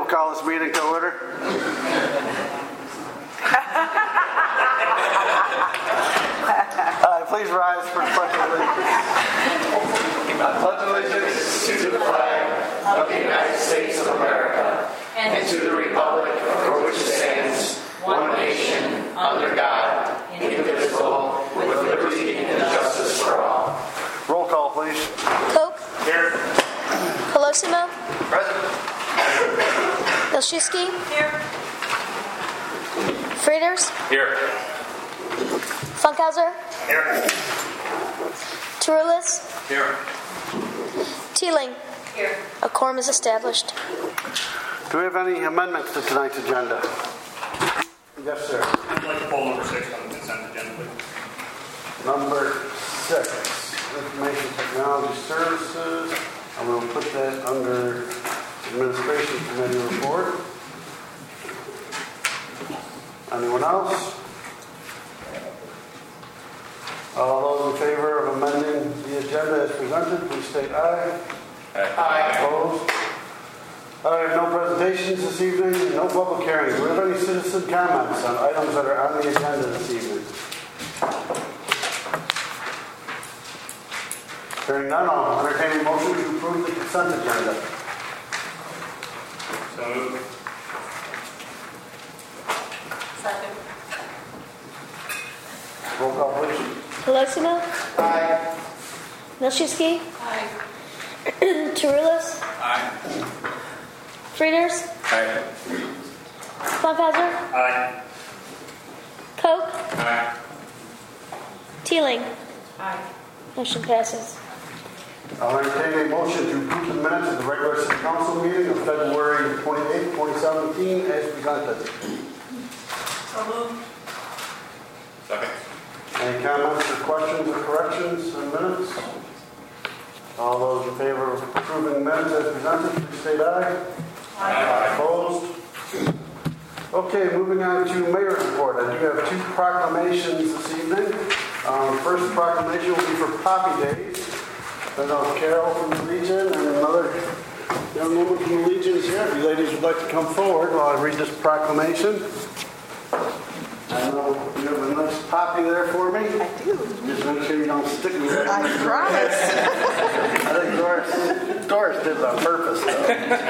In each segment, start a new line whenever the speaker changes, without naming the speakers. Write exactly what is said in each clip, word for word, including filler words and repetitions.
call this meeting to order. uh, please rise for the pledge of allegiance.
I pledge allegiance to the flag of the United States of America and to the republic for which it stands, one nation, under God, indivisible, with liberty and justice for all.
Roll call, please.
Koch.
Here.
Colosimo.
Present.
Milshewski. Here. Frieders.
Here.
Funkhauser.
Here.
Turulis.
Here.
Teeling. Here. A quorum is established.
Do we have any amendments to tonight's agenda? Yes, sir.
I'd like to pull number six on the consent agenda, please.
Number six, Information Technology Services. And we'll put that under Administration Committee report. Anyone else? All those in favor of amending the agenda as presented, please state aye.
Aye.
Opposed? I have no presentations this evening, no public hearings. Do we have any citizen comments on items that are on the agenda this evening? Hearing none, I'll entertain a motion to approve the consent agenda.
So moved.
Second.
Roll call, please.
Colosimo.
Aye.
Milshewski.
Aye.
Turulis.
Aye.
Frieders.
Aye.
Funkhauser.
Aye.
Koch.
Aye.
Teeling.
Aye.
Motion passes.
I'll entertain a motion to approve the minutes of the regular city council meeting of February twenty-eighth, twenty seventeen as presented.
So moved.
Second.
Any comments or questions or corrections on minutes? All those in favor of approving the minutes as presented, please state aye.
Aye.
Opposed? Okay, moving on to mayor's report. I do have two proclamations this evening. Um, first proclamation will be for Poppy Days. I know Carol from the Legion and another young woman from the Legion is here. If you ladies would like to come forward while I read this proclamation. I know you have a nice poppy there for me.
I do.
Just make sure you don't stick me there.
I promise.
I think Doris, Doris did it on purpose, though.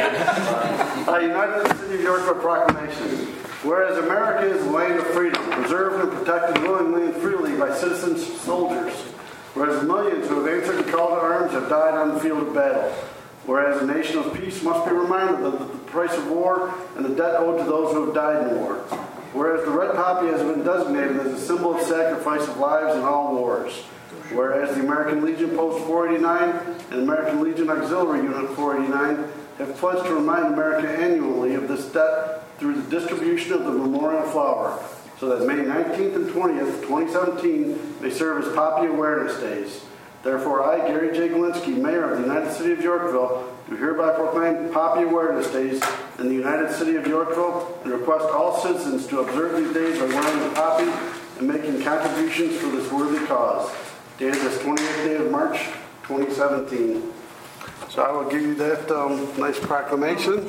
uh, United City of Yorkville Proclamation. Whereas America is the land of freedom, preserved and protected willingly and freely by citizens soldiers. Whereas millions who have answered the call to arms have died on the field of battle. Whereas a nation of peace must be reminded of the price of war and the debt owed to those who have died in war. Whereas the red poppy has been designated as a symbol of sacrifice of lives in all wars. Whereas the American Legion Post four eighty-nine and American Legion Auxiliary Unit four eighty-nine have pledged to remind America annually of this debt through the distribution of the memorial flower, so that May nineteenth and twentieth, twenty seventeen may serve as Poppy Awareness Days. Therefore, I, Gary J. Galinsky, Mayor of the United City of Yorkville, do hereby proclaim Poppy Awareness Days in the United City of Yorkville and request all citizens to observe these days by wearing the poppy and making contributions for this worthy cause. Dated this twenty-eighth day of March, twenty seventeen. So I will give you that um, nice proclamation.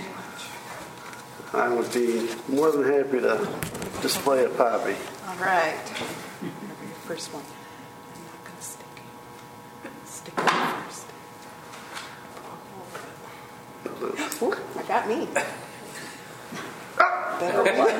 I would be more than happy to display a poppy.
All right. First one. I'm not going to stick it. Stick it first. Ooh, I got me. Better one.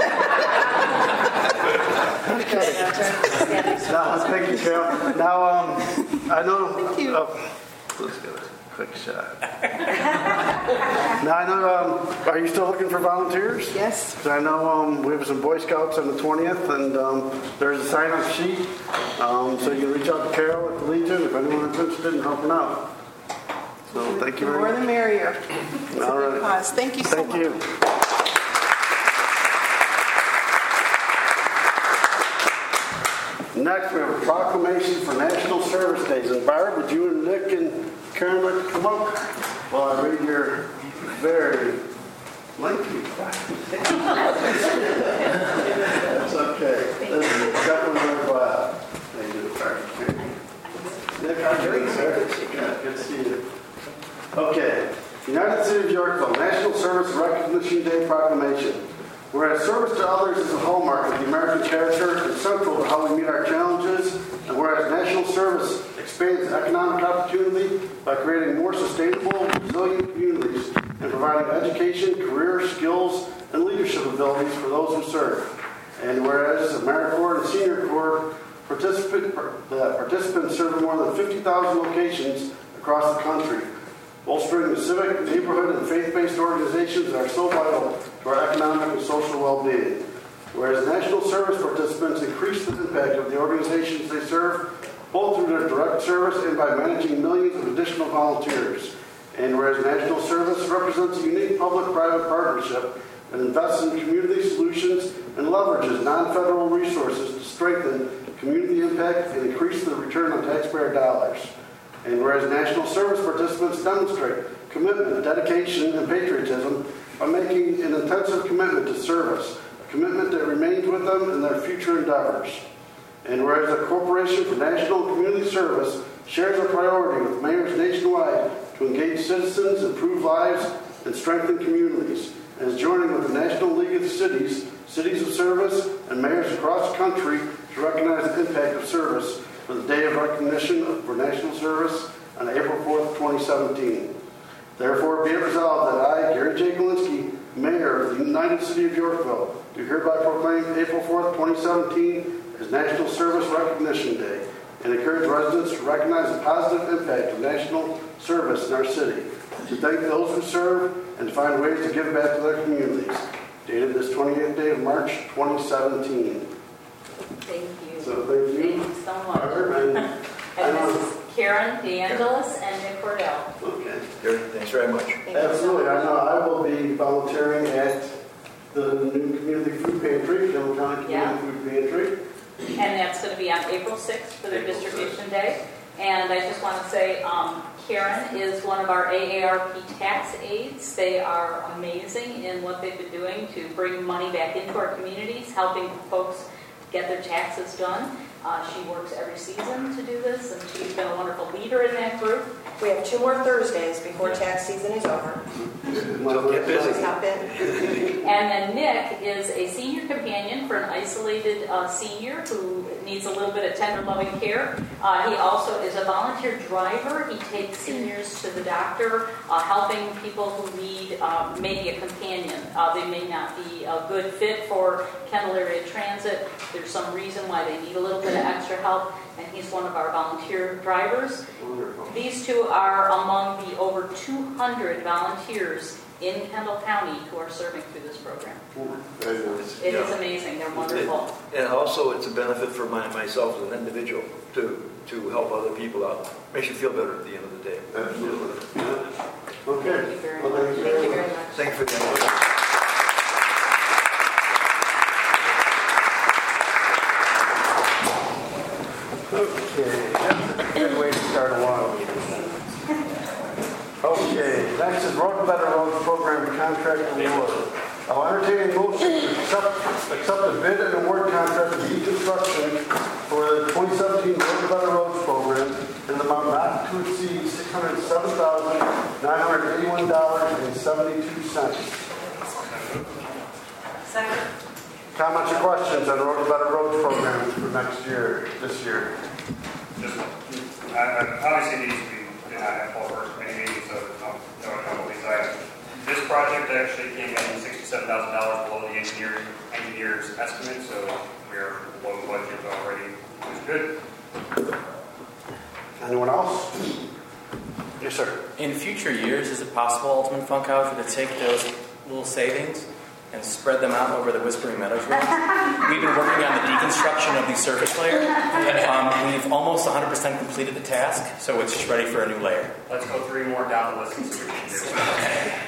Okay.
Now, thank you, Carol. Now, um, I know.
Thank you.
Oh, let's get a quick shot. Now, I know. Um, are you still looking for volunteers?
Yes.
'Cause I know um, we have some Boy Scouts on the twentieth, and um, there's a sign-up sheet, um, so you can reach out to Carol at the Legion if anyone's interested in helping out. So, thank you
The
very
more
much.
the merrier. It's
All
a good
right.
cause. Thank you so
Thank
much.
you. Next, we have a proclamation for National Service Days. And Barb, would you and Nick and Karen like to come up while I read your very lengthy It's okay. This is definitely worthwhile. Thank you, Barb. Nick, how are you doing, sir? Good, good to see you. Okay. United City of Yorkville National Service Recognition Day Proclamation. Whereas service to others is a hallmark of the American character and central to how we meet our challenges, and whereas national service expands economic opportunity by creating more sustainable, resilient communities and providing education, career, skills, and leadership abilities for those who serve. And whereas AmeriCorps and Senior Corps participant, uh, participants serve in more than fifty thousand locations across the country, bolstering the civic, neighborhood, and faith-based organizations that are so vital to our economic and social well-being. Whereas national service participants increase the impact of the organizations they serve, both through their direct service and by managing millions of additional volunteers. And whereas national service represents a unique public-private partnership that invests in community solutions and leverages non-federal resources to strengthen community impact and increase the return on taxpayer dollars. And whereas national service participants demonstrate commitment, dedication, and patriotism by making an intensive commitment to service, a commitment that remains with them in their future endeavors. And whereas the Corporation for National and Community Service shares a priority with mayors nationwide to engage citizens, improve lives, and strengthen communities, and is joining with the National League of Cities, Cities of Service, and mayors across the country to recognize the impact of service for the Day of Recognition for National Service on April fourth, twenty seventeen. Therefore, be it resolved that I, Gary J. Galinsky, Mayor of the United City of Yorkville, do hereby proclaim April fourth, twenty seventeen as National Service Recognition Day and encourage residents to recognize the positive impact of national service in our city, to thank those who serve, and to find ways to give back to their communities. Dated this twentieth day of March, twenty seventeen.
Thank you.
So thank you.
Thank you so much.
And,
And this is Karen DeAngelis and Nick Cordell.
okay.
Gary, thanks very much.
Absolutely. I know I will be volunteering at the new community food pantry, Kendall County Community
Yeah.
Food Pantry.
And that's going to be on April sixth for their distribution day. And I just want to say, um, Karen is one of our A A R P tax aides. They are amazing in what they've been doing to bring money back into our communities, helping folks get their taxes done. Uh, she works every season to do this, and she's been a wonderful leader in that group.
We have two more Thursdays before tax season is over.
So get busy.
Hop in.
And then Nick is a senior companion for an isolated uh, senior who needs a little bit of tender loving care. Uh, he also is a volunteer driver. He takes seniors to the doctor, uh, helping people who need uh, maybe a companion. Uh, they may not be a good fit for Kendall Area Transit. There's some reason why they need a little bit of extra help, and he's one of our volunteer drivers.
Wonderful.
These two are among the over two hundred volunteers in Kendall County who are serving through this program.
Very nice.
It is
Yeah.
amazing. They're wonderful.
And also, it's a benefit for my, myself as an individual to to help other people out. Makes you feel better at the end of the day.
Absolutely. Yeah. Okay.
Thank you very
Well,
much.
thank you
Thank you
very
very
much.
much.
Thank you for the invitation.
Okay, that's a good way to start a long meeting. Okay, next is Road to Better Roads Program Contract Award. I'll entertain a motion to accept, accept the bid and award contract with E Construction for the twenty seventeen Road to Better Roads Program in the amount not to exceed six hundred seven thousand nine hundred eighty-one dollars and seventy-two cents.
Second.
Comments or questions on the Road to Better Roads Program for next year, this year?
Just, I, I, obviously needs to be, did not have full first committee meeting, so um, no, a couple of these items. This project actually came in sixty-seven thousand dollars below the engineer, engineer's estimate, so we are below budget already, which is good.
Anyone else? Yes, sir.
In future years, is it possible, Alderman Funkhauser, to take those little savings and spread them out over the Whispering Meadows Road? We've been working on the deconstruction of the surface layer. Um, we've almost one hundred percent completed the task, so it's just ready for a new layer.
Let's go three more down the list and see what we can do.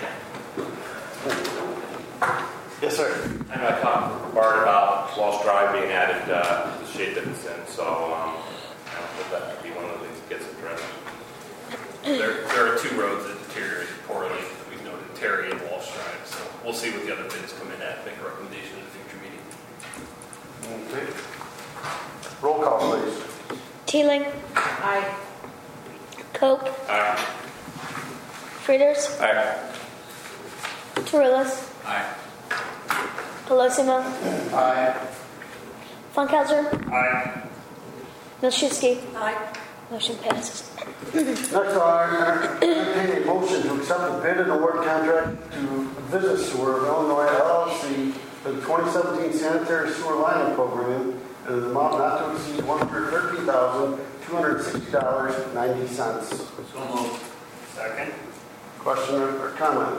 Yes, sir.
I know I talked with Bart about Walsh Drive being added uh, to the shape that it's in, so um, I hope that could be one of the things that gets addressed. There, there are two roads that deteriorated poorly. We've noted Terry and Walsh Drive, so we'll see what the other bids come in at, make a recommendation in the future meeting.
Okay. Roll call, please.
Teeling,
Aye.
Cope,
All right.
Frieders.
Aye.
Turulis.
Aye.
Colosimo.
Aye.
Funkhauser.
Aye.
Milczewski.
Aye.
Motion passes.
Next, I'll entertain a motion to accept the bid and award contract to Visit Sewer of Illinois L L C for the twenty seventeen sanitary sewer lining program in an amount not to exceed one hundred thirteen thousand two hundred sixty dollars and ninety cents.
So moved.
Second.
Question or comments?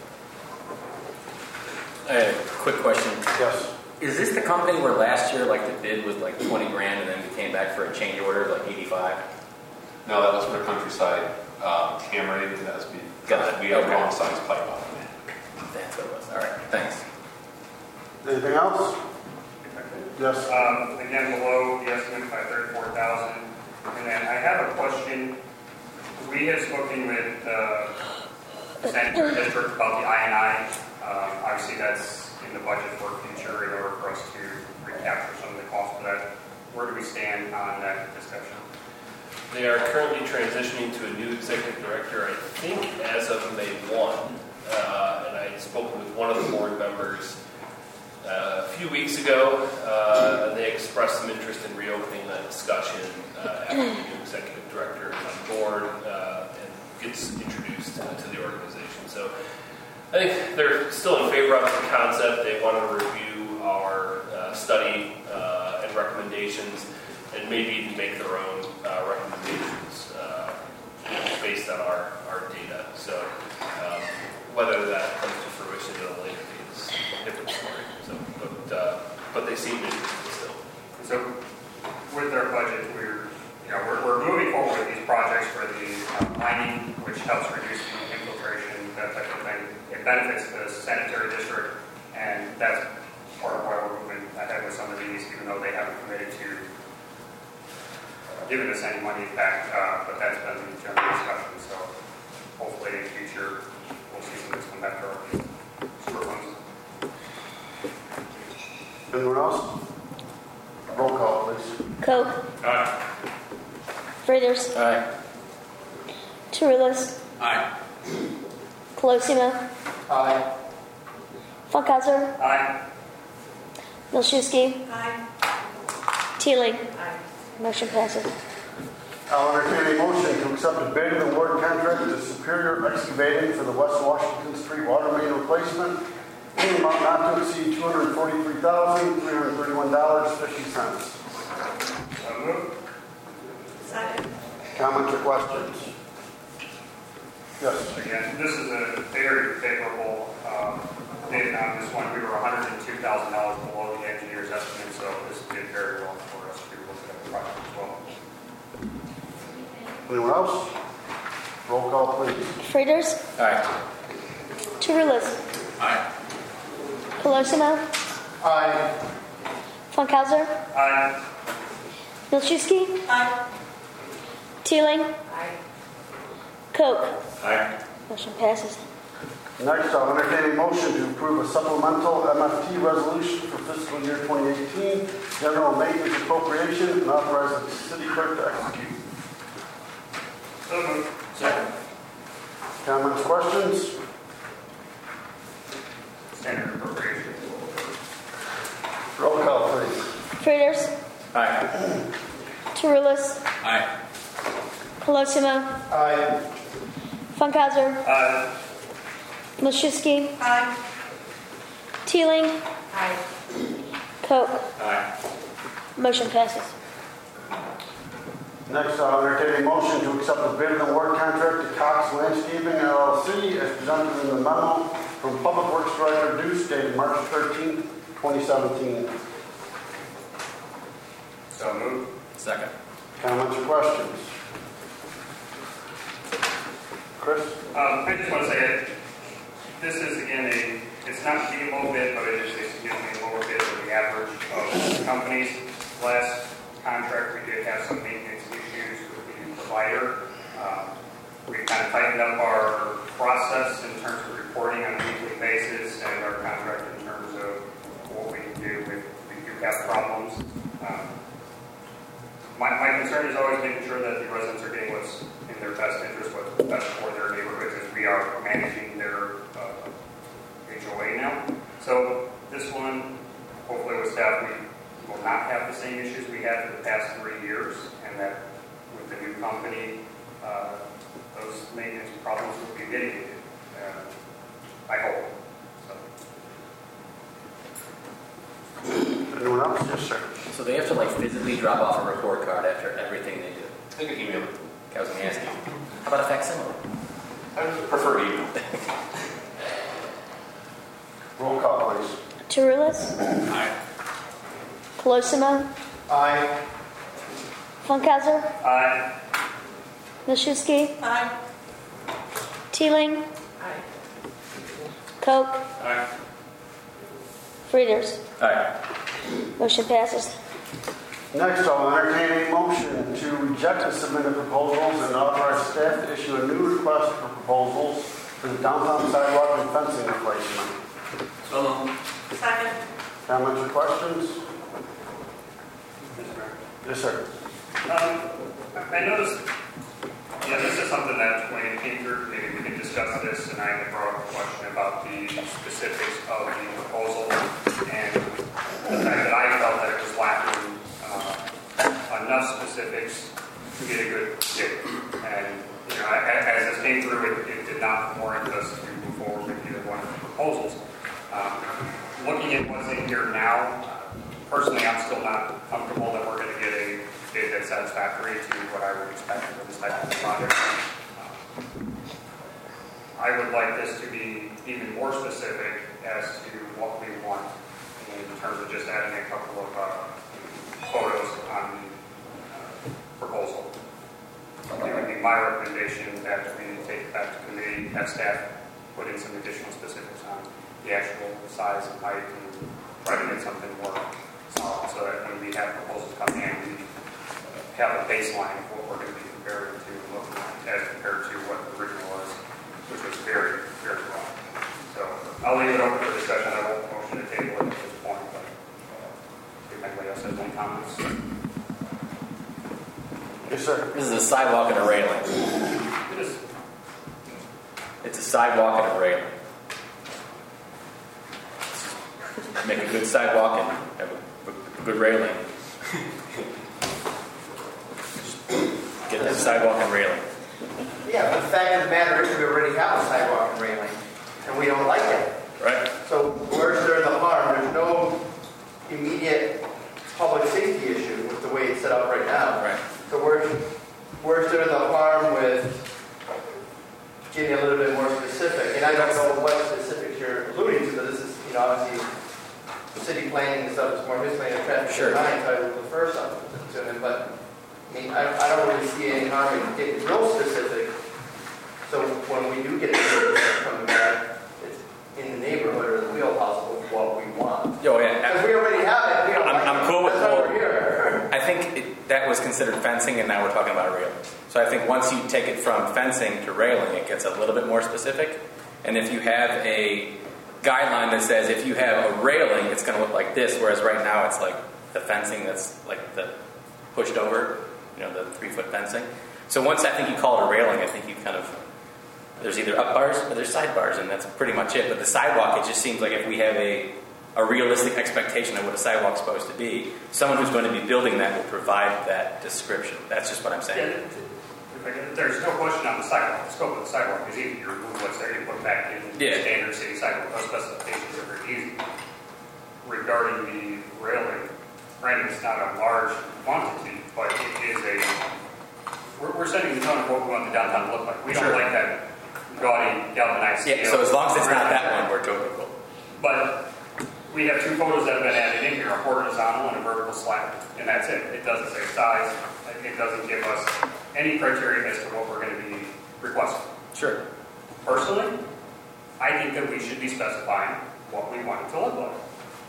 I have a quick question.
Yes.
Is this the company where last year, like, the bid was like twenty grand and then we came back for a change order of like eighty-five?
No, that was for Countryside um, Camry. That was be,
Got it.
we have
Okay.
long size pipe on it.
That's what it was. All right, thanks.
Anything else? Yes.
Um, again, below the estimate by thirty-four thousand. And then I have a question. We have spoken with uh, the sanitary district about the I and I. Um, obviously, that's in the budget for future in order for us to recapture some of the costs of that. Where do we stand on that discussion?
They are currently transitioning to a new executive director, I think, as of May first. Uh, and I had spoken with one of the board members uh, a few weeks ago. Uh, and they expressed some interest in reopening that discussion uh, after the new executive director is on board uh, and gets introduced uh, to the organization. So I think they're still in favor of the concept. They want to review our uh, study uh, and recommendations and maybe even make their own uh, recommendations uh, based on our, our data. So um, whether that comes to fruition at a later date is a different story. So, but, uh, but they seem interested still.
So with our budget, we're, you know, we're, we're moving forward with these projects for the uh, mining, which helps reduce the infiltration, that type of thing. It benefits the sanitary district, and that's part of why we're moving ahead with some of these, even though they haven't committed to giving us any money back, uh, but that's been the general discussion. So hopefully in the future we'll see some of this come back to our sewer funds.
Anyone else? Roll call, please.
Coe.
Aye.
Frieders.
Aye.
Turulis.
Aye.
Colosimo.
Aye.
Funkhauser.
Aye.
Milczewski.
Aye.
Teeling.
Aye.
Motion passes.
I'll entertain a motion to accept a bid and award contract to Superior Excavating for the West Washington Street water main replacement in an amount not to exceed two hundred forty-three thousand three hundred thirty-one dollars and fifty cents.
So moved.
Second.
Comments or questions? Yes.
Again, this is a very favorable um, bid on this one. We were one hundred two thousand dollars below the engineer's estimate, so this did very well for us to look at the project as well.
Anyone else? Roll call, please.
Frieders.
Aye.
Turulis.
Aye.
Colosimo.
Aye.
Funkhauser.
Aye.
Milczewski.
Aye.
Teeling.
Aye.
Coke.
Aye.
Motion passes.
Next, I'll entertain a motion to approve a supplemental M F T resolution for fiscal year twenty eighteen, general maintenance appropriation, and authorize the city clerk to execute.
So moved.
Second.
Comments, questions?
Standard appropriation.
Roll call, please.
Frieders.
Aye.
Turulis.
Aye.
Colosimo.
Aye.
Funkhauser.
Aye.
Milczewski.
Aye.
Teeling.
Aye.
Coke.
Aye.
Motion passes.
Next, I'll entertain a motion to accept the bid and award contract to Cox Landscaping L L C as presented in the memo from Public Works Director Deuce dated March thirteenth, twenty seventeen.
So moved.
Second.
Comments or questions? Chris?
Um, I just want to say that this is, again, a, it's not the low bid, but it is a significantly lower bid than the average of companies. Last contract, we did have some maintenance issues with the provider. Um, we kind of tightened up our process in terms of reporting on a weekly basis and our contract in terms of what we can do if we do have problems. Um, my, my concern is always making sure that the residents are getting what's in their best interest, what's best for their neighborhoods, as we are company, uh, those maintenance problems will be mitigated. Uh, I hope. So.
Anyone else? Yes, sir.
So they have to like physically drop off a report card after everything they do.
I think an email.
I was going to ask you. How about a facsimile?
I would prefer email.
Roll call, please.
Tarulas?
Aye.
Colosimo?
Aye.
Funkhauser?
Aye.
Milczewski?
Aye.
Teeling?
Aye.
Koch?
Aye.
Frieders?
Aye.
Motion passes.
Next, I'll entertain a motion to reject the submitted proposals and authorize staff to issue a new request for proposals for the downtown sidewalk and fencing replacement.
So moved.
Second.
Comments or questions? Yes, sir.
Um, I noticed, yeah, this is something that when it came through, maybe we can discuss this, and I had brought up a question about the specifics of the proposal and the fact that I felt that it was lacking uh, enough specifics to get a good fit. And, you know, as this came through, it, it did not warrant us to move forward with either one of the proposals. Um, looking at what's in here now, personally, I'm still not comfortable that we're going to get a bid that's satisfactory to what I would expect for this type of project. Um, I would like this to be even more specific as to what we want in terms of just adding a couple of uh, photos on the uh, proposal. It would be my recommendation that we take it back to committee, have staff put in some additional specifics on the actual size and height, and try to get something more solid so that when we have proposals come in, we have a baseline of what we're going to be comparing to and looking at as compared to what the original was, which was very, very wrong. So I'll leave it open for discussion. I won't motion to table it at this point, but uh, if anybody else has any comments.
Yes, sir.
This is a sidewalk and a railing.
It is.
It's a sidewalk and a railing. Make a good sidewalk and have a, a good railing. Get the sidewalk and railing.
Yeah, but the fact of the matter is we already have a sidewalk and railing, and we don't like it.
Right.
So where's there the harm? There's no immediate public safety issue with the way it's set up right now.
Right.
So where's, where's there the harm with getting a little bit more specific? And I don't know what specifics you're alluding to, but this is, you know, obviously city planning and stuff, it's more his planning and traffic
Sure.
design, so I would prefer something to him, but I mean, I, I don't really see any harm in getting real specific. So when we do get a coming back, it's in the neighborhood or the wheelhouse of what we want.
Oh, yeah.
Because we already have it. We don't
I'm,
like
I'm
it.
cool with
That's why
both.
we're here.
I think it, that was considered fencing, and now we're talking about railing. So I think once you take it from fencing to railing, it gets a little bit more specific. And if you have a guideline that says if you have a railing, it's going to look like this, whereas right now it's like the fencing that's like the pushed over, you know, the three-foot fencing. So once I think you call it a railing, I think you kind of, there's either up bars or there's side bars, and that's pretty much it. But the sidewalk, it just seems like if we have a a realistic expectation of what a sidewalk's supposed to be, someone who's going to be building that will provide that description. That's just what I'm saying.
Yeah, there's no question on the sidewalk. The scope of the sidewalk is easy. You remove what's there, you put it back in
Yeah.
standard city sidewalk. Those specifications are very easy. Regarding the railing, granted, it's not a large quantity, but it is a. We're, we're setting the tone of what we want the downtown to look like. We don't
Sure.
like that gaudy, galvanized
Yeah,
steel.
so as long as it's not that one, we're totally cool.
But we have two photos that have been added in here, a horizontal and a vertical slab, and that's it. It doesn't say size. It doesn't give us any criteria as to what we're going to be requesting.
Sure.
Personally, I think that we should be specifying what we want it to look like.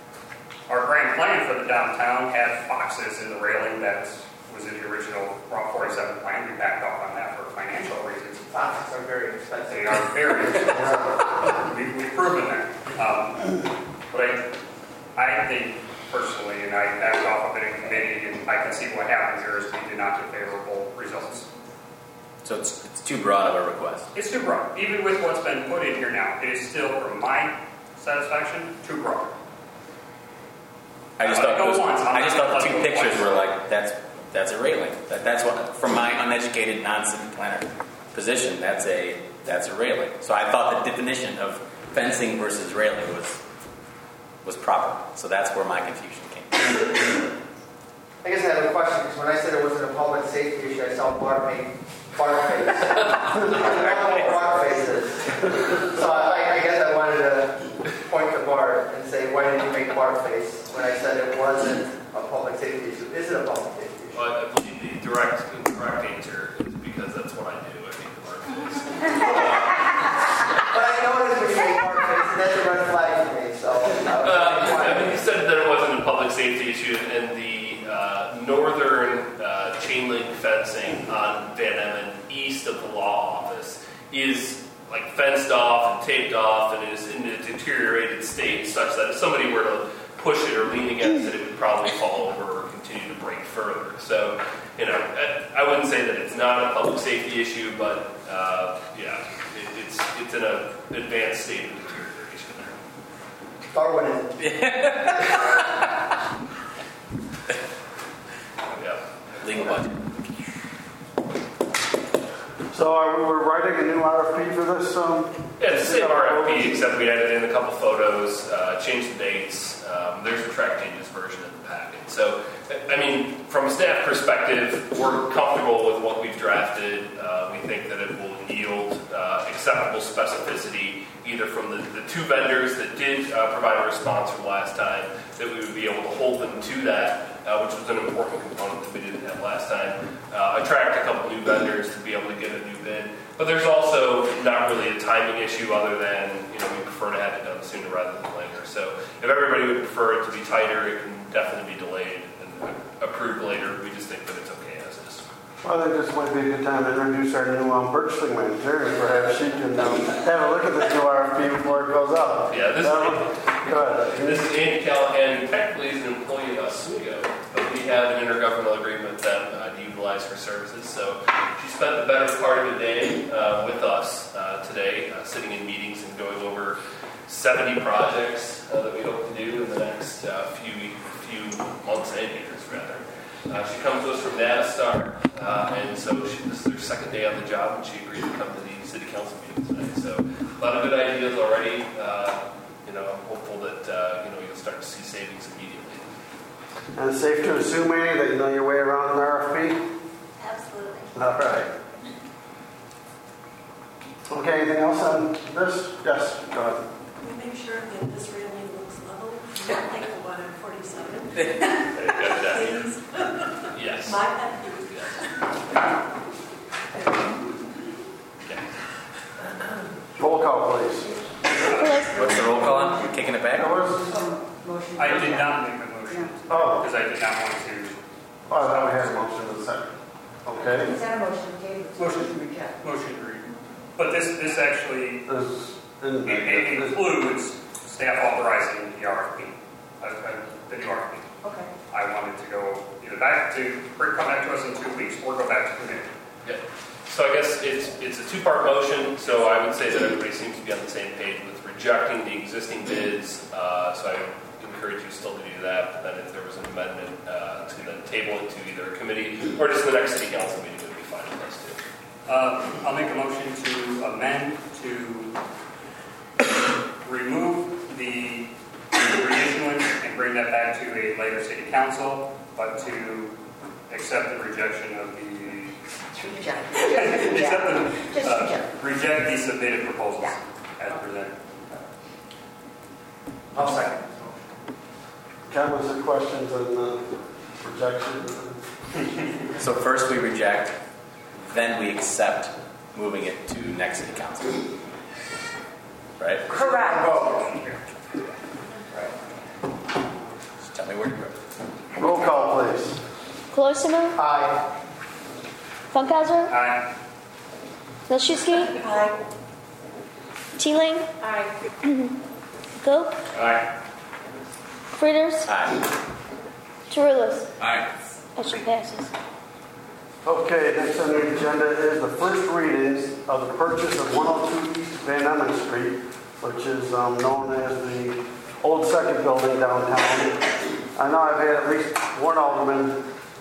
Our grand plan for the downtown had boxes in the railing that was in the original Route forty-seven plan. We backed off on that for financial reasons.
Boxes are very expensive.
They are very expensive. we, we've proven that. Um, but I, I think personally, and I backed off of it in committee, and I can see what happens here is we did not get favorable results.
So it's, it's too broad of a request.
It's too broad. Even with what's been put in here now, it is still, from my satisfaction, too broad.
I just
Uh,
thought
go
those,
once, I'm
I just
not
thought the two
gonna go
pictures
twice.
were like, that's that's a railing. That, that's what, from my uneducated non-city planner position, that's a that's a railing. So I thought the definition of fencing versus railing was was proper. So that's where my confusion came.
I guess I have a question, because when I said it wasn't a public safety issue, I saw bar paint, bar face. I don't know what bar face is. So I, I guess I wanted to point to Bart and say, why did you make bar face when I said it wasn't a public safety issue? Is it a public safety issue?
Well, I believe the direct, the correct answer is because that's what I do. I make the bar face.
But I noticed when you make bar face, and that's a red flag for me, so.
Uh, I mean, you said that it wasn't a public safety issue, and the uh, northern uh, chain link fencing on Van Emmen, east of the law office, is like fenced off and taped off, and is in a deteriorated state such that if somebody were to push it or lean against it, it would probably fall over or continue to break further. So, you know, I, I wouldn't say that it's not a public safety issue, but uh, yeah, it, it's it's in an advanced state of deterioration there.
Darwin is.
Yeah.
Legal budget.
So are we, we're writing a new R F P for this? Um,
Yeah, it's the same R F P, except we added in a couple photos, uh, changed the dates. Um, there's a track changes version in the packet. So, I mean, from a staff perspective, we're comfortable with what we've drafted. Uh, we think that it will yield uh, acceptable specificity, either from the, the two vendors that did uh, provide a response from last time, that we would be able to hold them to that, uh, which was an important component that we didn't have last time. Uh, attract a couple new vendors to be able to get a new bid. But there's also not really a timing issue other than, you know, we prefer to have it done sooner rather than later. So if everybody would prefer it to be tighter, it can definitely be delayed and approved later. We just think that it's okay as is.
Well, I think this might be a good time to introduce our new um, purchasing manager, and perhaps she can um, have a look at this new R F P before it goes out.
Yeah, this,
um, go ahead.
this is Andy Callahan, who technically is an employee of Oswego, but we have an intergovernmental agreement with them uh, to utilize her services. So she spent the better part of the day uh, with us uh, today, uh, sitting in meetings and going over seventy projects uh, that we hope to do in the next uh, few few months and years, rather. Uh, she comes to us from Navistar, uh, and so she, this is her second day on the job, and she agreed to come to the city council meeting tonight. So a lot of good ideas already. Uh, you know, I'm hopeful that uh, you know you'll start to see savings immediately.
And it's safe to assume, Annie, that you know your way around an R F P?
Absolutely.
All right. Okay, anything else on this? Yes, go ahead.
Can we make sure that this railing looks level, not like the one on forty-seven? Please.
Yes.
My pet peeve.
Roll call, please.
What's the roll call on? Kicking it back?
I did not make a motion,
Oh,
because I did not want to.
oh, I thought we had a motion in a second. Okay.
Is that a motion, David?
Motion.
to reject.
Motion to read. But this, this actually
This, in,
it, it includes staff authorizing the R F P, uh, uh, the new R F P.
Okay.
I wanted to go either back to, come back to us in two weeks, or go back to committee.
Yep. So I guess it's it's a two-part motion. So I would say that everybody seems to be on the same page with rejecting the existing bids. Uh, so I encourage you still to do that. But then if there was an amendment uh, to then table it to either a committee or just the next city council meeting, would be fine with us too.
Uh, I'll make a motion to amend to remove the reissuance and bring that back to a later city council, but to accept the rejection of the
Reject.
accept the,
Just
uh,
reject.
reject the submitted proposals
Yeah.
as presented.
I'll second.
comments or questions on the rejection?
So first we reject, then we accept moving it to next city council. Right?
Correct.
Just tell me where to go.
Roll call, please.
Colosimo,
Aye.
Funkhauser,
Aye.
Vilshewski,
Aye.
Teeling,
Aye.
Gope,
Aye.
Fritters,
Aye.
Tarulas.
Aye.
Motion passes.
Okay, next on the agenda is the first readings of the purchase of one oh two East Van Emmen Street, which is um, known as the old second building downtown. I know I've had at least one alderman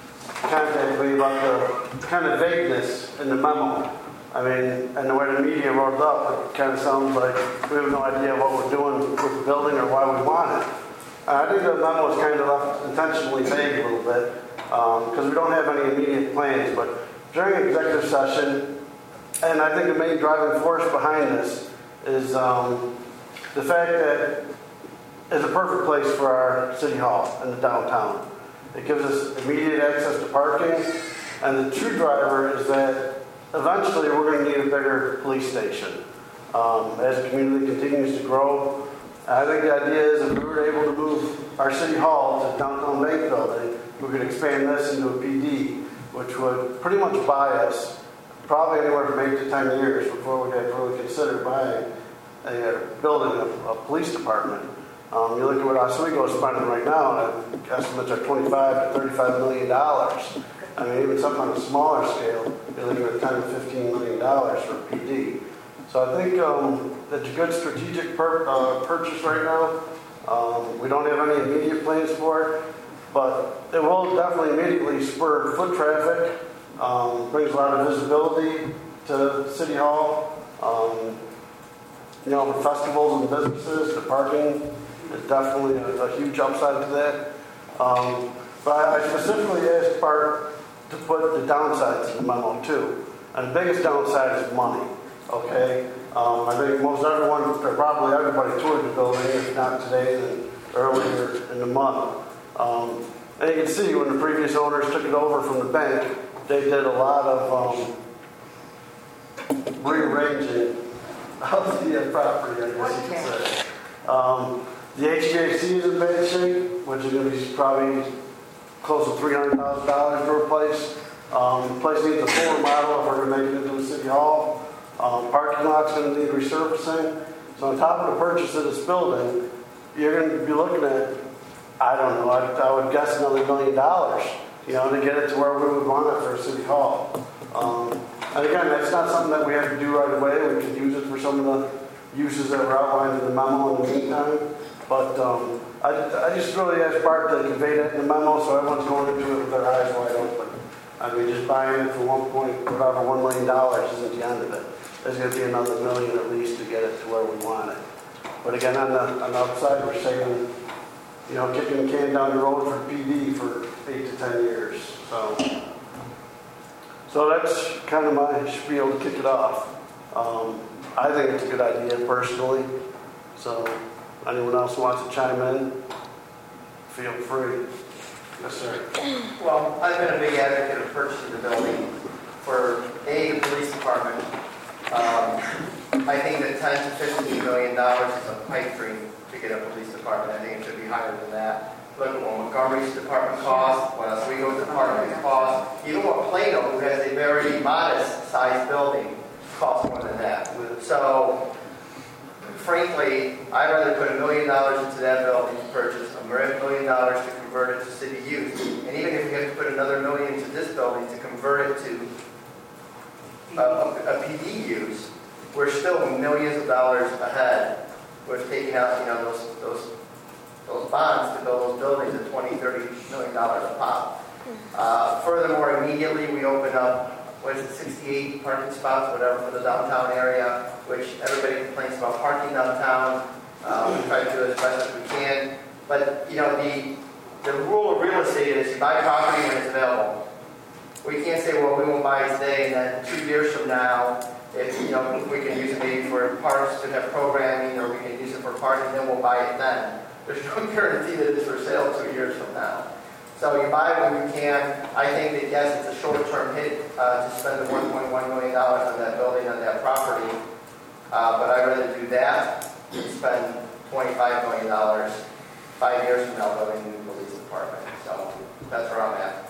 contacted me about the kind of vagueness in the memo. I mean, and the way the media wrote it up, it kind of sounds like we have no idea what we're doing with the building or why we want it. Uh, I think the memo is kind of left intentionally vague a little bit because um, we don't have any immediate plans. But during executive session, and I think the main driving force behind this is um, the fact that it's a perfect place for our city hall in the downtown. It gives us immediate access to parking, and the true driver is that eventually we're going to need a bigger police station. Um, as the community continues to grow, I think the idea is if we were able to move our city hall to downtown bank building, we could expand this into a P D, which would pretty much buy us probably anywhere from eight to ten years before we'd have to really consider buying a, a building, a, a police department. Um, you look at what Oswego is spending right now, and estimates are twenty-five to thirty-five million dollars. I mean, even something on a smaller scale, you're looking at ten to fifteen million dollars for P D. So I think um, that's a good strategic per, uh, purchase right now. Um, we don't have any immediate plans for it, but it will definitely immediately spur foot traffic. Um, brings a lot of visibility to City Hall. Um, you know, for festivals and businesses, the parking is definitely a, a huge upside to that. Um, but I specifically asked Bart to put the downsides in the memo too. And the biggest downside is money. Okay? Um, I think most everyone, or probably everybody, toured the building, if not today, then earlier in the month. Um, and you can see when the previous owners took it over from the bank, they did a lot of um, rearranging of the property, I guess you could say. Um, the H V A C is in bad shape, which is going to be probably close to three hundred thousand dollars to replace. Um, the place needs a full remodel if we're going to make it into a city hall. Um, parking lot's going to need resurfacing. So on top of the purchase of this building, you're going to be looking at, I don't know, I, I would guess another million dollars, you know, to get it to where we would want it for a city hall. Um, and again, that's not something that we have to do right away. We could use it for some of the uses that were outlined in the memo in the meantime. But um, I, I just really asked Bart to convey that in the memo so everyone's going into it with their eyes wide open. I mean, just buying it for one point, whatever, one million dollars isn't the end of it. There's going to be another million at least to get it to where we want it. But again, on the, on the upside, we're saving, you know, kicking the can down the road for P D for eight to ten years. So, so that's kind of my spiel to kick it off. Um, I think it's a good idea personally. So, anyone else who wants to chime in, feel free. Yes, sir.
Well, I've been a big advocate of purchasing the building for A, the police department. Um, I think that ten to fifteen million dollars is a pipe dream to get a police department. I think it should be higher than that. Look at what Montgomery's department costs, what Oswego's department costs, even what Plano, who has a very modest-sized building, costs more than that. So, frankly, I'd rather put a million dollars into that building to purchase, a million dollars to convert it to city use. And even if we have to put another million into this building to convert it to a, a, a P D use, we're still millions of dollars ahead with taking out, you know, those those those bonds to build those buildings at twenty, thirty million dollars a pop. Uh, furthermore, immediately we open up, what is it, sixty-eight parking spots, whatever, for the downtown area, which everybody complains about parking downtown. Uh, we try to do it as best as we can. But, you know, the, the rule of real estate is you buy property when it's available. We can't say, well, we won't buy it today, and then two years from now, if, you know, we can use it maybe for parks to have programming, or we can use it for parking, then we'll buy it then. There's no guarantee that it's for sale two years from now. So you buy it when you can. I think that, yes, it's a short-term hit uh, to spend the one point one million dollars on that building, on that property. Uh, but I'd rather do that than spend twenty-five million dollars five years from now building a new police department. So that's where I'm at.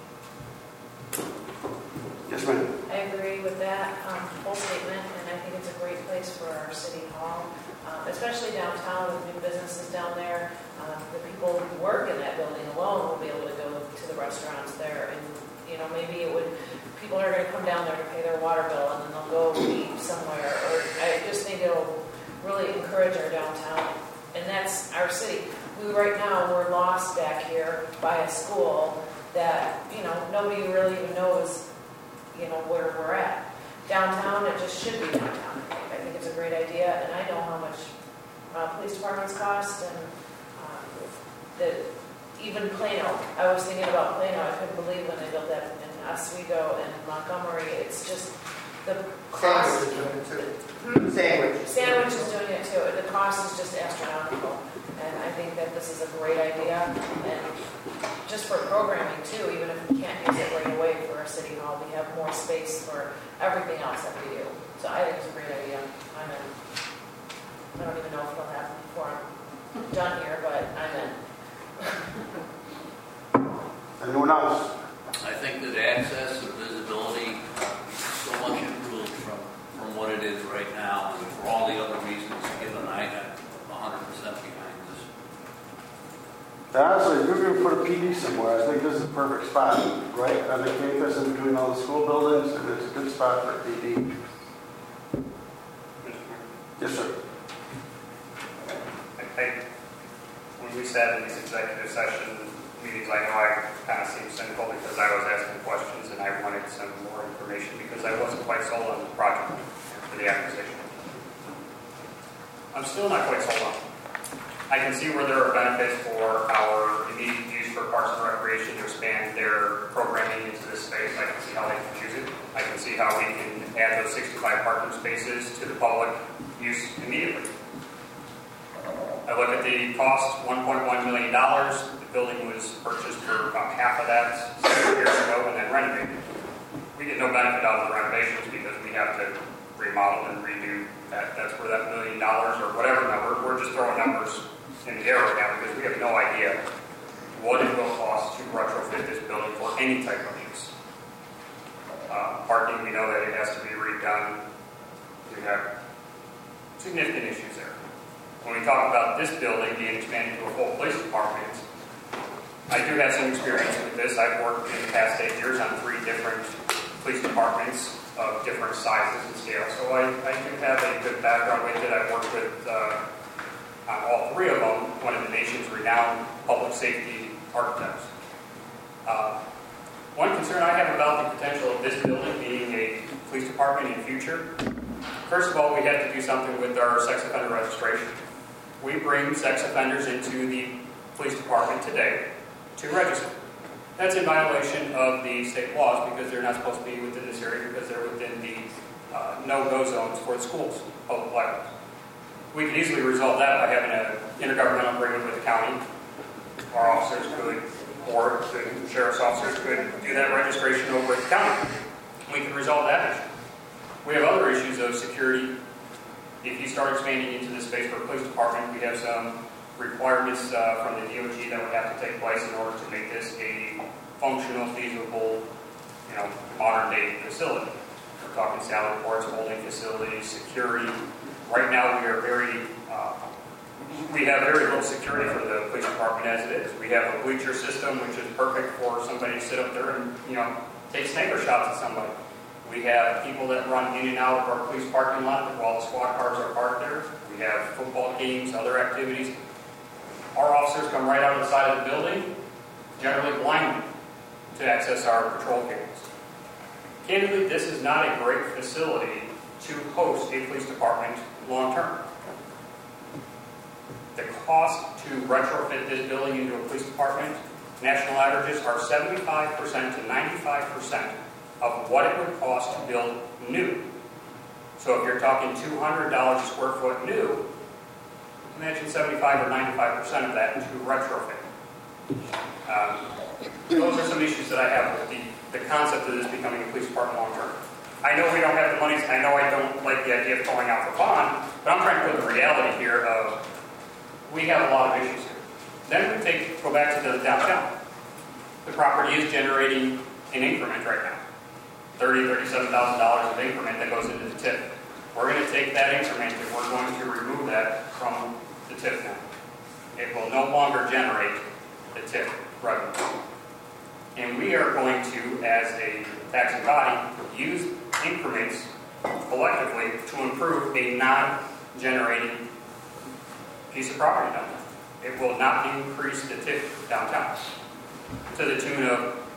Yes, ma'am.
I agree with that um, whole statement, and I think it's a great place for our city hall, um, especially downtown with new businesses down there. Uh, the people who work in that building alone will be able to go to the restaurants there, and you know maybe it would. People are going to come down there to pay their water bill, and then they'll go eat somewhere. Or I just think it'll really encourage our downtown, and that's our city. We right now we're lost back here by a school that, you know, nobody really even knows, you know, where we're at. Downtown, it just should be downtown. I think, I think it's a great idea, and I know how much uh, police departments cost, and uh, that even Plano. I was thinking about Plano. I couldn't believe when they built that in Oswego and Montgomery. It's just the cost.
Sandwich is doing it too.
Hmm?
Sandwich.
Sandwich is doing it too. The cost is just astronomical, and I think that this is a great idea. And just for programming too, even if we can't use it right away for our city hall, we have more space for everything else that we do. So I think it's a great idea. I'm in. I don't even know if it'll happen before I'm done here, but I'm in.
Anyone else?
I think that access and visibility is so much improved from, from what it is right now, and for all the other reasons given, I am one hundred percent behind this.
Honestly, if you're going to put a P D somewhere, I think this is the perfect spot, right? On the campus in between all the school buildings, and it's a good spot for a P D. Yes, sir.
I think when we sat in these executive session meetings, I know I kind of seemed cynical because I was asking questions and I wanted some more information because I wasn't quite sold on the project for the acquisition. I'm still not quite sold on it. I can see where there are benefits for our immediate use for Parks and Recreation to expand their programming into this space. I can see how they can use it. I can see how we can add those sixty-five parking spaces to the public use immediately. I look at the cost, one point one million dollars. The building was purchased for about half of that several years ago and then renovated. We get no benefit out of the renovations because we have to remodel and redo that. That's where that million dollars or whatever number, we're just throwing numbers in the air right now because we have no idea what it will cost to retrofit this building for any type of use. Uh, parking, we know that it has to be redone. We have significant issues there. When we talk about this building being expanded to a full police department, I do have some experience with this. I've worked in the past eight years on three different police departments of different sizes and scales. So I, I do have a good background with it. I've worked with uh, on all three of them, one of the nation's renowned public safety architects. Uh, one concern I have about the potential of this building being a police department in the future, first of all, we have to do something with our sex offender registration. We bring sex offenders into the police department today to register. That's in violation of the state laws because they're not supposed to be within this area because they're within the uh, no-go zones for the schools, public libraries. We could easily resolve that by having an intergovernmental agreement with the county. Our officers could, or the sheriff's officers could do that registration over at the county. We could resolve that issue. We have other issues of security. If you start expanding into the space for the police department, we have some requirements uh, from the D O T that would have to take place in order to make this a functional, feasible, you know, modern-day facility. We're talking salary ports, holding facilities, security. Right now, we are very, uh, we have very little security for the police department as it is. We have a bleacher system, which is perfect for somebody to sit up there and, you know, take sniper shots at somebody. We have people that run in and out of our police parking lot while the squad cars are parked there. We have football games, other activities. Our officers come right out of the side of the building, generally blinded, to access our patrol vehicles. Candidly, this is not a great facility to host a police department long term. The cost to retrofit this building into a police department, national averages are seventy-five percent to ninety-five percent of what it would cost to build new. So if you're talking two hundred dollars a square foot new, imagine seventy-five or ninety-five percent of that to retrofit. Um, those are some issues that I have with the, the concept of this becoming a police department long term. I know we don't have the money, I know I don't like the idea of going out for bond, but I'm trying to put the reality here of we have a lot of issues here. Then we take go back to the downtown. The property is generating an increment right now. thirty thousand dollars, thirty-seven thousand dollars of increment that goes into the tip. We're going to take that increment and we're going to remove that from the tip now. It will no longer generate the tip revenue. And we are going to, as a taxing body, use increments collectively to improve a non-generating piece of property downtown. It will not increase the tip downtown to the tune of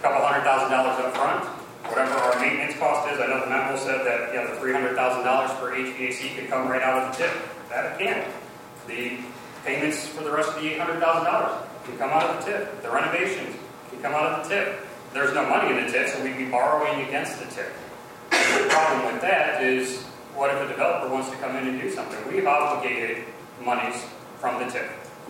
a couple hundred thousand dollars up front, whatever our maintenance cost is. I know the memo said that, you know, the three hundred thousand dollars for H V A C could come right out of the tip. That it can. The payments for the rest of the eight hundred thousand dollars can come out of the tip. The renovations can come out of the tip. There's no money in the tip, so we'd be borrowing against the tip. The problem with that is, what if a developer wants to come in and do something? We've obligated monies from the tip.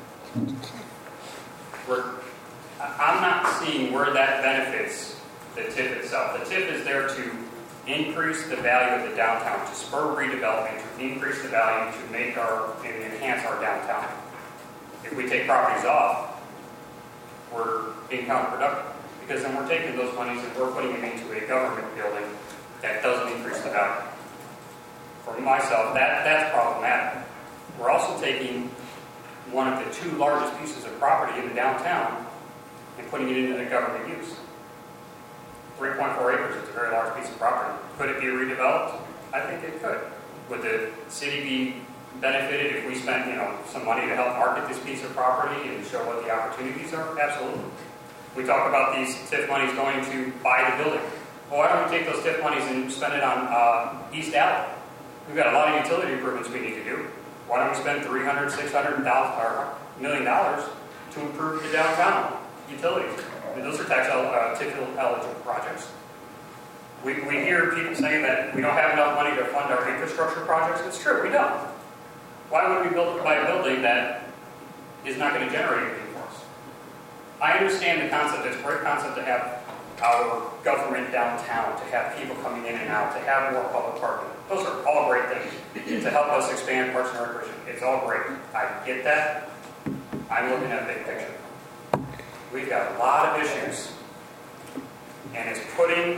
We're, I'm not seeing where that benefits the tip itself. The tip is there to increase the value of the downtown, to spur redevelopment, to increase the value, to make our, and enhance our downtown. If we take properties off, we're being counterproductive, because then we're taking those monies and we're putting them into a government building that doesn't increase the value. For myself, that, that's problematic. We're also taking one of the two largest pieces of property in the downtown and putting it into a government use. three point four acres, it's a very large piece of property. Could it be redeveloped? I think it could. Would the city be benefited if we spent, you know, some money to help market this piece of property and show what the opportunities are? Absolutely. We talk about these T I F monies going to buy the building. Well, why don't we take those T I F monies and spend it on uh, East Alley? We've got a lot of utility improvements we need to do. Why don't we spend three hundred, six hundred thousand or million dollars to improve the downtown utilities? I mean, those are tax el- uh, T I F eligible projects. We, we hear people saying that we don't have enough money to fund our infrastructure projects. It's true, we don't. Why would we build buy a building that is not going to generate anything for us? I understand the concept. It's a great concept to have our government downtown, to have people coming in and out, to have more public parking. Those are all great things to help us expand Parks and Recreation. It's all great. I get that. I'm looking at the big picture. We've got a lot of issues, and it's putting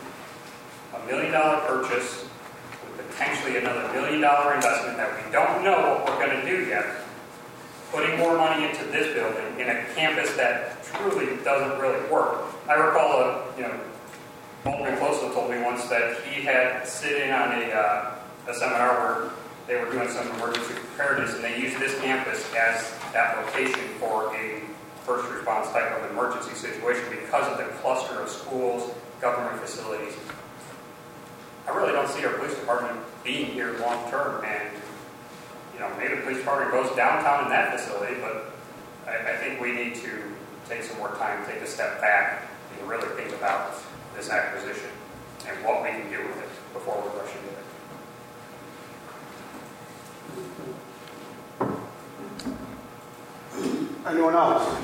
a million dollar purchase with potentially another million dollar investment that we don't know what we're going to do yet, putting more money into this building in a campus that truly doesn't really work. I recall, a, you know, Alderman Closel told me once that he had sit in on a, uh, a seminar where they were doing some emergency preparedness, and they used this campus as that location for a first response type of emergency situation because of the cluster of schools, government facilities. I really don't see our police department being here long term, and you know, maybe the police department goes downtown in that facility, but I, I think we need to take some more time, take a step back, and really think about this acquisition and what we can do with it before we rush into it.
Anyone else?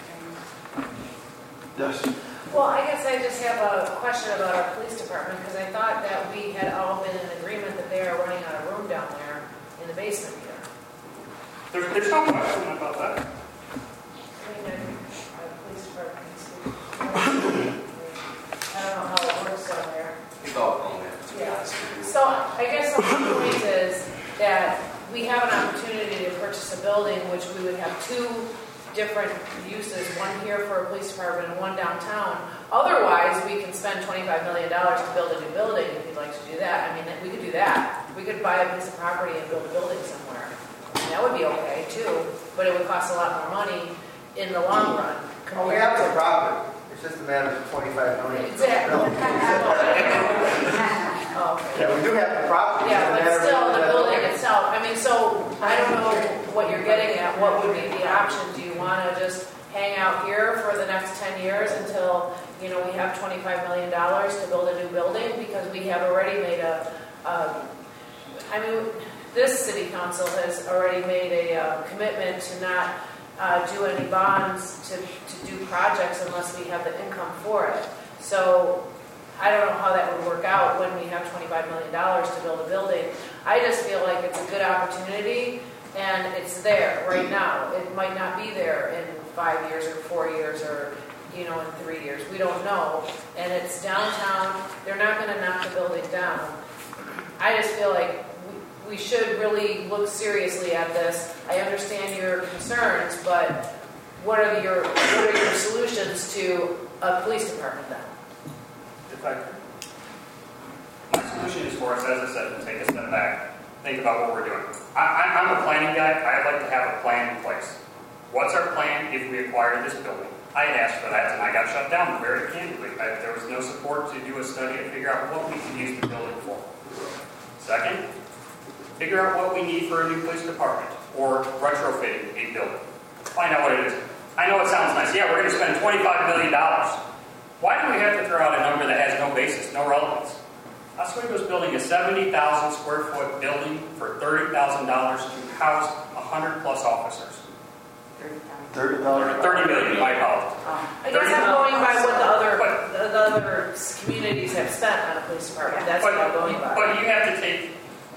Yes.
Well, I guess I just have a question about our police department, because I thought that we had all been in agreement that they are running out of room down there in the basement here.
There's, there's no question about that.
I mean, our police department, I don't know how it works down there.
It's all wrong there.
Yeah. So I guess the point is that we have an opportunity to purchase a building which we would have two different uses, one here for a police department and one downtown. Otherwise, we can spend twenty-five million dollars to build a new building if you'd like to do that. I mean, we could do that. We could buy a piece of property and build a building somewhere. And that would be okay, too. But it would cost a lot more money in the long run.
Well, we have the property. It's just a matter of twenty-five million.
Exactly. Oh, okay.
Yeah, we do have the property.
Yeah,
It's a
but
matter of
still, the
whether-
building itself, I mean, so, I don't know what you're getting at, what would be the option? Do you want to just hang out here for the next ten years until, you know, we have twenty-five million dollars to build a new building? Because we have already made a, a I mean, this city council has already made a uh, commitment to not uh, do any bonds to, to do projects unless we have the income for it. So, I don't know how that would work out when we have twenty-five million dollars to build a building. I just feel like it's a good opportunity, and it's there right now. It might not be there in five years or four years or, you know, in three years. We don't know. And it's downtown. They're not going to knock the building down. I just feel like we, we should really look seriously at this. I understand your concerns, but what are your what are your solutions to a police department then?
My solution is for us, as I said, to take a step back, think about what we're doing. I, I, I'm a planning guy. I'd like to have a plan in place. What's our plan if we acquire this building? I asked for that and I got shut down very candidly. I, there was no support to do a study and figure out what we could use the building for. Second, figure out what we need for a new police department or retrofitting a building. Find out what it is. I know it sounds nice. Yeah, we're going to spend twenty-five million dollars. Why do we have to throw out a number that has no basis, no relevance? Oswego's building a seventy thousand square foot building for thirty thousand dollars to house one hundred plus officers.
thirty thousand.
thirty million, my apologies.
I guess I'm going by what the other, the other communities have spent on a police department. That's
but,
what I'm going by.
But you have to take,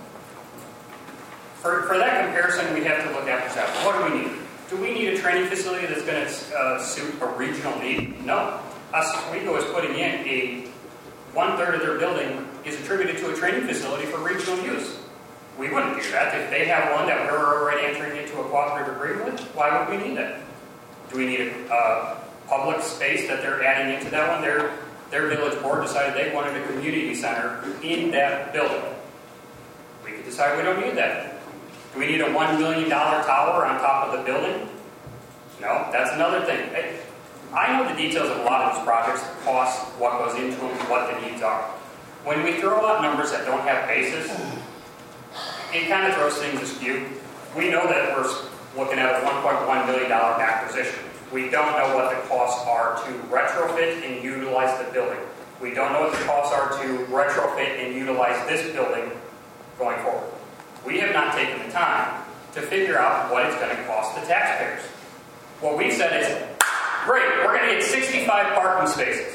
for, for that comparison, we have to look at this. What do we need? Do we need a training facility that's going to uh, suit a regional need? No. Oswego is putting in a one-third of their building is attributed to a training facility for regional use. We wouldn't do that. If they have one that we're already entering into a cooperative agreement with, why would we need that? Do we need a uh, public space that they're adding into that one? Their, their village board decided they wanted a community center in that building. We could decide we don't need that. Do we need a one million dollars tower on top of the building? No, that's another thing. I know the details of a lot of these projects, the cost, what goes into them, what the needs are. When we throw out numbers that don't have basis, it kind of throws things askew. We know that we're looking at a one point one million dollars acquisition. We don't know what the costs are to retrofit and utilize the building. We don't know what the costs are to retrofit and utilize this building going forward. We have not taken the time to figure out what it's going to cost the taxpayers. What we've said is, great, we're going to get sixty-five parking spaces.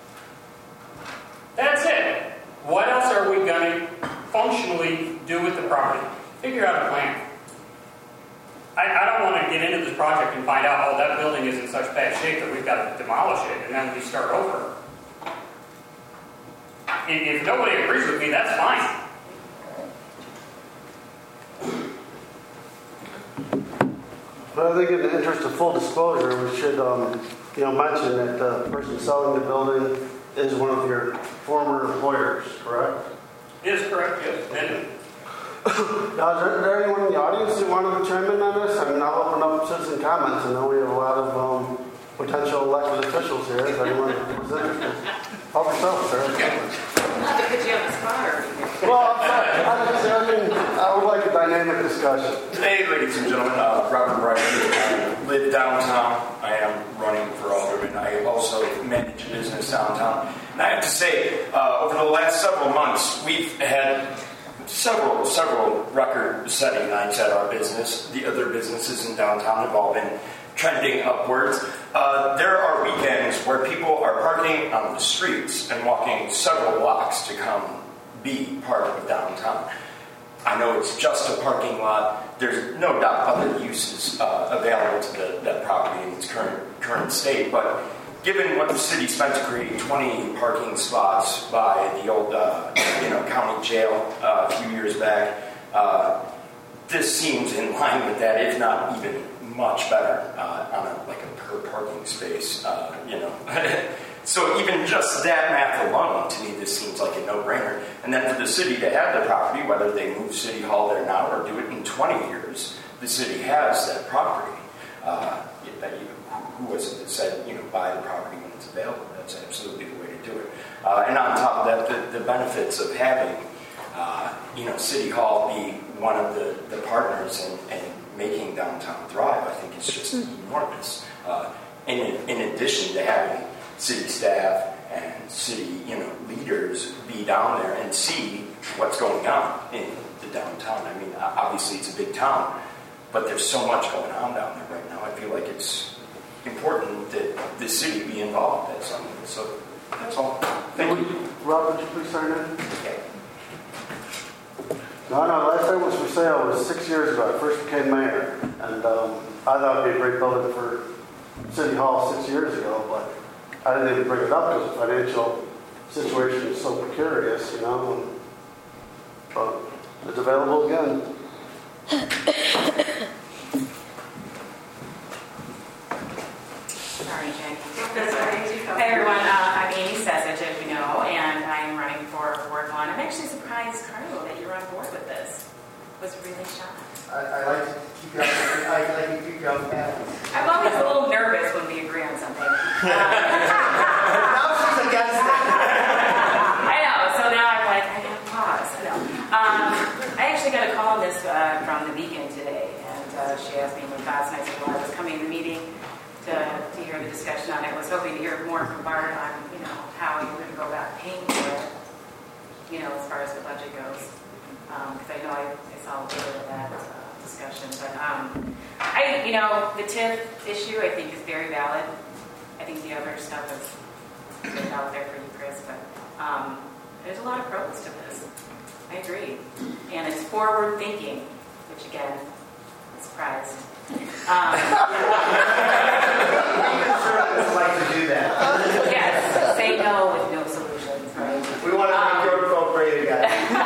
That's it. What else are we going to functionally do with the property? Figure out a plan. I, I don't want to get into this project and find out, oh, that building is in such bad shape that we've got to demolish it and then we start over. If, if nobody agrees with me, that's fine.
But I think in the interest of full disclosure, we should um, you know, mention that the person selling the building is one of your former employers, correct?
It is correct, yes. And
now, is there, is there anyone in the audience who wanted to chime in on this? I mean, I'll open up citizen comments. I know we have a lot of um, potential elected officials here. Is anyone who's interested? Help yourself, sir.
Not to put you on the spot or anything.
Well, I'm sorry. I, just, I mean, I would like a dynamic discussion.
Hey, ladies and gentlemen, uh, Robert Bryant. I live downtown. I am running for alderman. I also manage a business downtown. And I have to say, uh, over the last several months, we've had several, several record-setting nights at our business. The other businesses in downtown have all been trending upwards. Uh, there are weekends where people are parking on the streets and walking several blocks to come be part of downtown. I know it's just a parking lot. There's no doubt other uses uh, available to the, that property in its current current state, but given what the city spent to create twenty parking spots by the old uh, you know county jail uh, a few years back, uh, this seems in line with that, if not even much better uh, on a, like a per parking space. Uh, you know. So even just that math alone, to me, this seems like a no-brainer. And then for the city to have the property, whether they move City Hall there now or do it in twenty years, the city has that property. Uh, that you, who was it that said, you know, buy the property when it's available? That's absolutely the way to do it. Uh, and on top of that, the, the benefits of having, uh, you know, City Hall be one of the, the partners in, in making downtown thrive, I think is just enormous. Uh, in, in addition to having city staff and city, you know, leaders be down there and see what's going on in the downtown. I mean, obviously it's a big town, but there's so much going on down there right now. I feel like it's important that the city be involved at some point. So that's all. Thank you.
Rob, would you please sign in?
Okay.
No, no, last time it was for sale was six years ago. I first became mayor, and um, I thought it'd be a great building for City Hall six years ago, but I didn't even bring it up because the financial situation is so precarious, you know. And, but it's available again.
Sorry, Jay. Hey everyone, uh, I'm Amy Sesage, as you know, and I'm running for Ward one. I'm actually surprised, Carlo, that you're on board with this. was really shocked.
I, I like to keep you up, I like to keep you up balance.
I'm always a little nervous when we agree on something. Um,
now she's against it.
I know, so now I'm like, I gotta pause. No. Um, I actually got a call on this uh, from the Beacon today, and uh, she asked me my thoughts, and I said, well, I was coming to the meeting to, to hear the discussion on it. I was hoping to hear more from Bart on, you know, how you were going to go about paying for it, you know, as far as the budget goes. Because um, I know I, I saw a little bit of that uh, discussion. But, um, I, you know, the T I F issue I think is very valid. I think the other stuff is good out there for you, Chris. But um, there's a lot of pros to this. I agree. And it's forward thinking, which again, I'm surprised. Um,
Conservatives like to do that.
Yes, say no with no solutions, right?
We want to make um, your folk great again.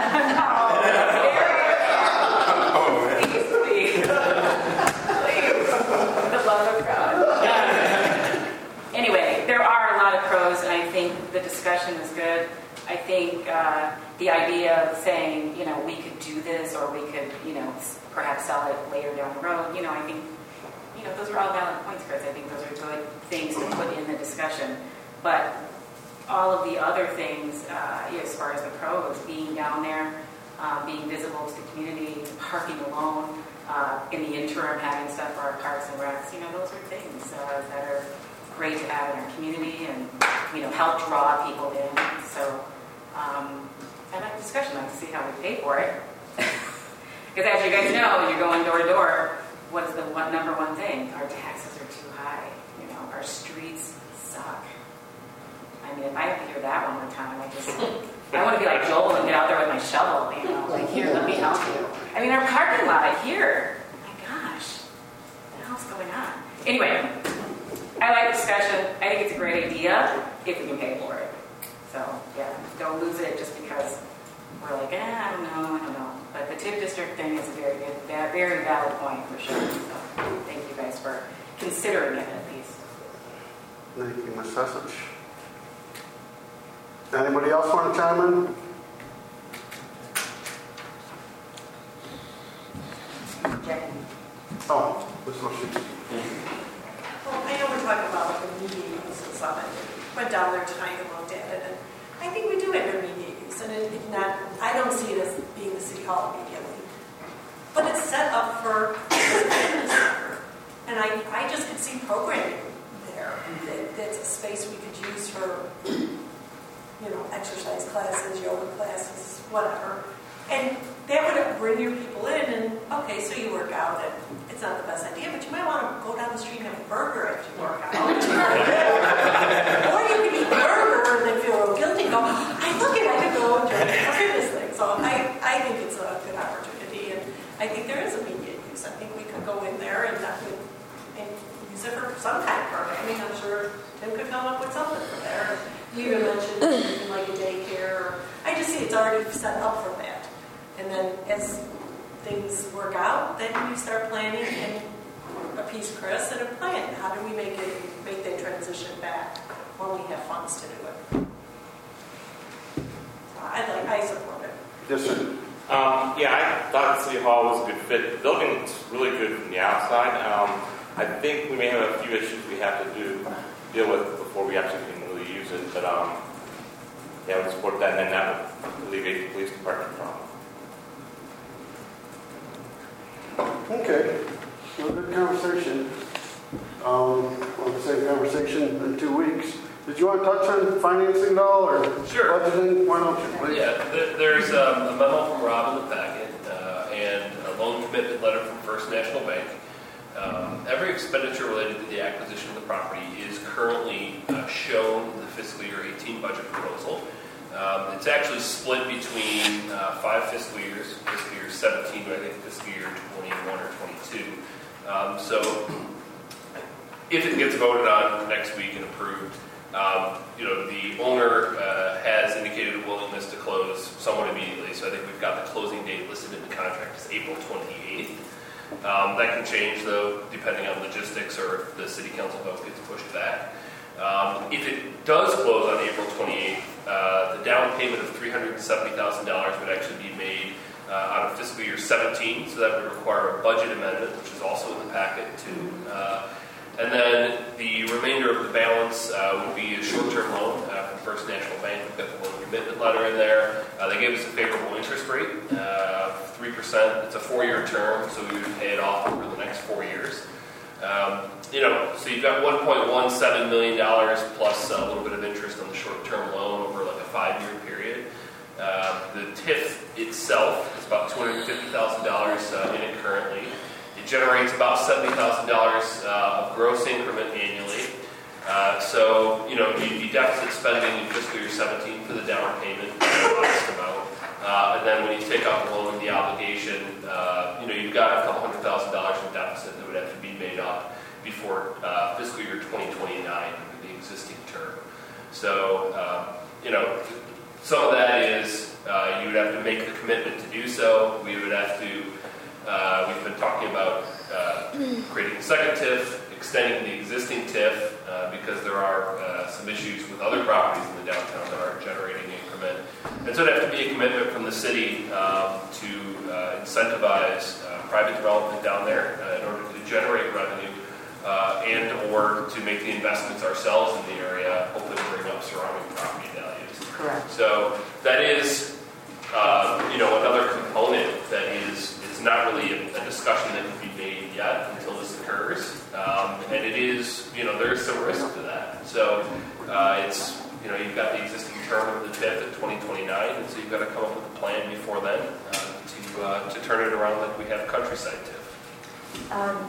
Oh, please, please. Please. The love of God. Um, anyway, there are a lot of pros, and I think the discussion is good. I think uh, the idea of saying, you know, we could do this, or we could, you know, perhaps sell it later down the road, you know, I think, you know, those are all valid points, Chris. I think those are good things to put in the discussion. But all of the other things, uh, as far as the pros, being down there, uh, being visible to the community, parking alone, uh, in the interim having stuff for our parks and recs, you know, those are things uh, that are great to have in our community and, you know, help draw people in. So, um, I like discussion. I like to see how we pay for it. Because as you guys know, when you're going door to door, what is the one, number one thing? Our taxes are too high. You know, our streets suck. I mean, if I have to hear that one more time, I just, I want to be like Joel and get out there with my shovel, you know, like, here, let me help you. I mean, our parking lot here, my gosh, what the hell's going on? Anyway, I like discussion. I think it's a great idea if we can pay for it. So, yeah, don't lose it just because we're like, eh, I don't know, I don't know. But the T I F district thing is a very good, very valid point for sure. So, thank you guys for considering it at least.
Thank you, Miz Sesich. Anybody else want to chime in? Oh, this one should.
Well, I know we're talking about like immediate use and stuff. I went down there tonight and looked at it, and I think we do have immediate use, and it, it not. I don't see it as being the city hall immediately, but it's set up for fitness center, and I, I just could see programming there. That, that's a space we could use for, you know, exercise classes, yoga classes, whatever, and that would bring your people in. And okay, so you work out, and it's not the best idea, but you might want to go down the street and have a burger after you work out. Or you could eat a burger and then feel real guilty and go, I look at I could go and join a fitness thing. So I, I think it's a good opportunity, and I think there is immediate use. I think we could go in there and, and use it for some kind of programming. I'm sure Tim could come up with something for there. You even mentioned something like a daycare. I just see it's already set up for that. And then as things work out, then you start planning and a piece, Chris, and a plan. How do we make it make that transition back when we have funds to do it? So I like I support it.
Yes, sir.
Um, yeah, I thought City Hall was a good fit. The building's really good from the outside. Um, I think we may have a few issues we have to do deal with before we actually can really use it. But um, yeah, I would support that, and then that would alleviate the police department problem.
Okay, well, good conversation. Um, we'll have the same conversation in two weeks. Did you want to touch on financing at all, or
sure.
budgeting? Why don't you, please?
Yeah, there's um, a memo from Rob in the packet uh, and a loan commitment letter from First National Bank. Um, every expenditure related to the acquisition of the property is currently uh, shown in the fiscal year eighteen budget proposal. Um, it's actually split between uh, five fiscal years, fiscal year seventeen, but I think fiscal year twenty-one or twenty-two. Um, so if it gets voted on next week and approved, um, you know, the owner uh, has indicated a willingness to close somewhat immediately. So I think we've got the closing date listed in the contract as April twenty-eighth. Um, that can change, though, depending on logistics or if the city council vote gets pushed back. Um, if it does close on April twenty-eighth, uh, the down payment of three hundred seventy thousand dollars would actually be made uh, out of fiscal year seventeen, so that would require a budget amendment, which is also in the packet too. Uh, and then the remainder of the balance uh, would be a short-term loan uh, from First National Bank. We've got the loan commitment letter in there. Uh, they gave us a favorable interest rate, uh, three percent. It's a four-year term, so we would pay it off over the next four years. Um, you know, so you've got one point one seven million dollars plus a little bit of interest on the short-term loan over like a five-year period. Uh, the T I F itself is about two hundred fifty thousand dollars uh, in it currently. It generates about seventy thousand dollars uh, of gross increment annually. Uh, so, you know, you'd be deficit spending in fiscal year seventeen for the down payment, modest amount. Uh, and then when you take out the loan and the obligation, uh, you know, you've got a couple hundred thousand dollars in deficit that would have to be made up before uh, fiscal year twenty twenty-nine under the existing term. So, um, you know, some of that is uh, you would have to make the commitment to do so. We would have to, uh, we've been talking about uh, creating a second T I F, extending the existing T I F, uh, because there are uh, some issues with other properties in the downtown that aren't generating increment. And so it'd have to be a commitment from the city um, to uh, incentivize uh, private development down there uh, in order to generate revenue uh, and or to make the investments ourselves in the area, hopefully to bring up surrounding property values.
Correct.
So that is, uh, you know, another component that is is not really a, a discussion that can be made yet until this occurs. Um, and it is, you know, there is some risk to that. So uh, it's, you know, you've got the existing term of the T I F at twenty twenty-nine, and so you've got to come up with a plan before then uh, to uh, to turn it around like we have Countryside T I F.
Um,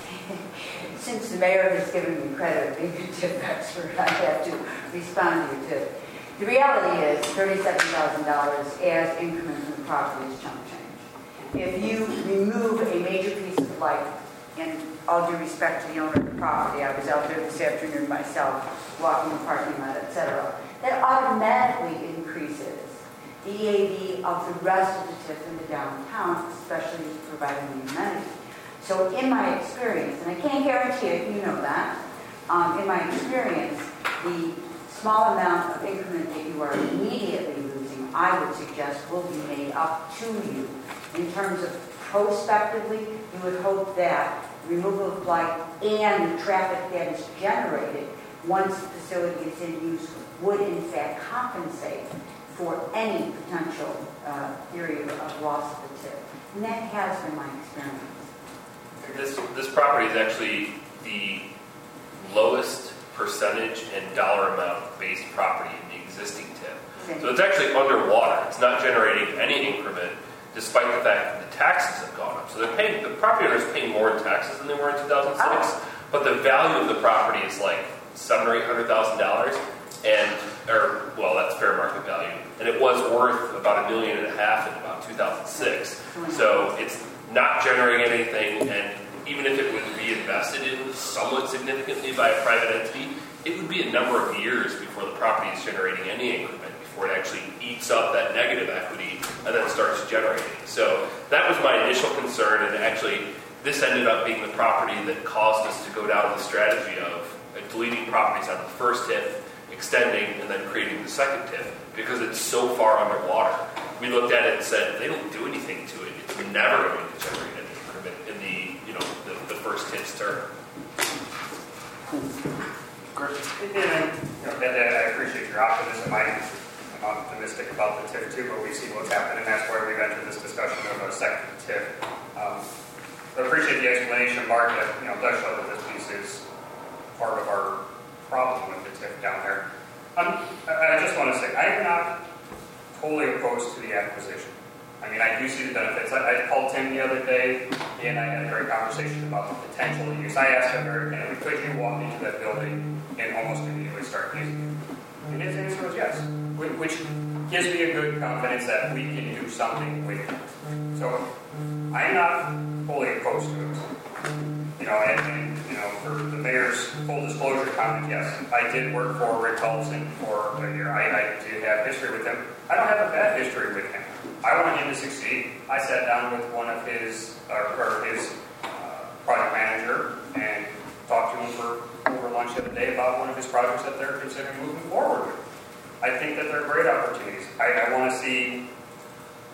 since the mayor has given me credit of being a T I F expert, I have to respond to you too. The reality is thirty-seven thousand dollars as increment from the property is chump change. If you remove a major piece of light, and all due respect to the owner of the property, I was out there this afternoon myself, walking the parking lot, et cetera, that automatically increases the E A V of the rest of the T I F in the downtown, especially providing the amenities. So in my experience, and I can't guarantee it, you know that, um, in my experience, the small amount of increment that you are immediately losing, I would suggest, will be made up to you. In terms of prospectively, you would hope that removal of light and the traffic that is generated once the facility is in use would in fact compensate for any potential uh, theory of loss of the T I F. And that has been my experience.
This this property is actually the lowest percentage and dollar amount based property in the existing T I F. So it's actually underwater. It's not generating any increment, despite the fact that the taxes have gone up. So they're paying, the property owner is paying more in taxes than they were in two thousand six, oh. But the value of the property is like seven or eight hundred thousand dollars, and or well, that's fair market value, and it was worth about a million and a half in about two thousand six. So it's not generating anything, and even if it was reinvested in somewhat significantly by a private entity, it would be a number of years before the property is generating any increment, before it actually eats up that negative equity and then starts generating. So that was my initial concern, and actually this ended up being the property that caused us to go down the strategy of deleting properties out of the first T I F, extending, and then creating the second T I F, because it's so far underwater. We looked at it and said, if they don't do anything to it, it's never going to generate any increment in the, you know, the, the first T I F's term.
And I, you know, that, that I appreciate your optimism. I, I'm optimistic about the T I F too, but we see what's happened, and that's why we've entered this discussion of a second T I F. Um, I appreciate the explanation, Mark, that, you know, does show that this piece is part of our problem with the T I F down there. Um, I, I just want to say, I am not totally opposed to the acquisition. I mean, I do see the benefits. I, I called Tim the other day. He and I had a great conversation about the potential use. I asked him very candidly, could you walk into that building and almost immediately start using it? And his answer was yes, which gives me a good confidence that we can do something with it. So I'm not fully opposed to it. You know, and, and you know, for the mayor's full disclosure comment, yes, I did work for Rick Paulson for a year. I, I did have history with him. I don't have a bad history with him. I want him to succeed. I sat down with one of his, uh, or his uh, project manager and talked to him for over lunch the other day about one of his projects that they're considering moving forward with. I think that they're great opportunities. I, I want to see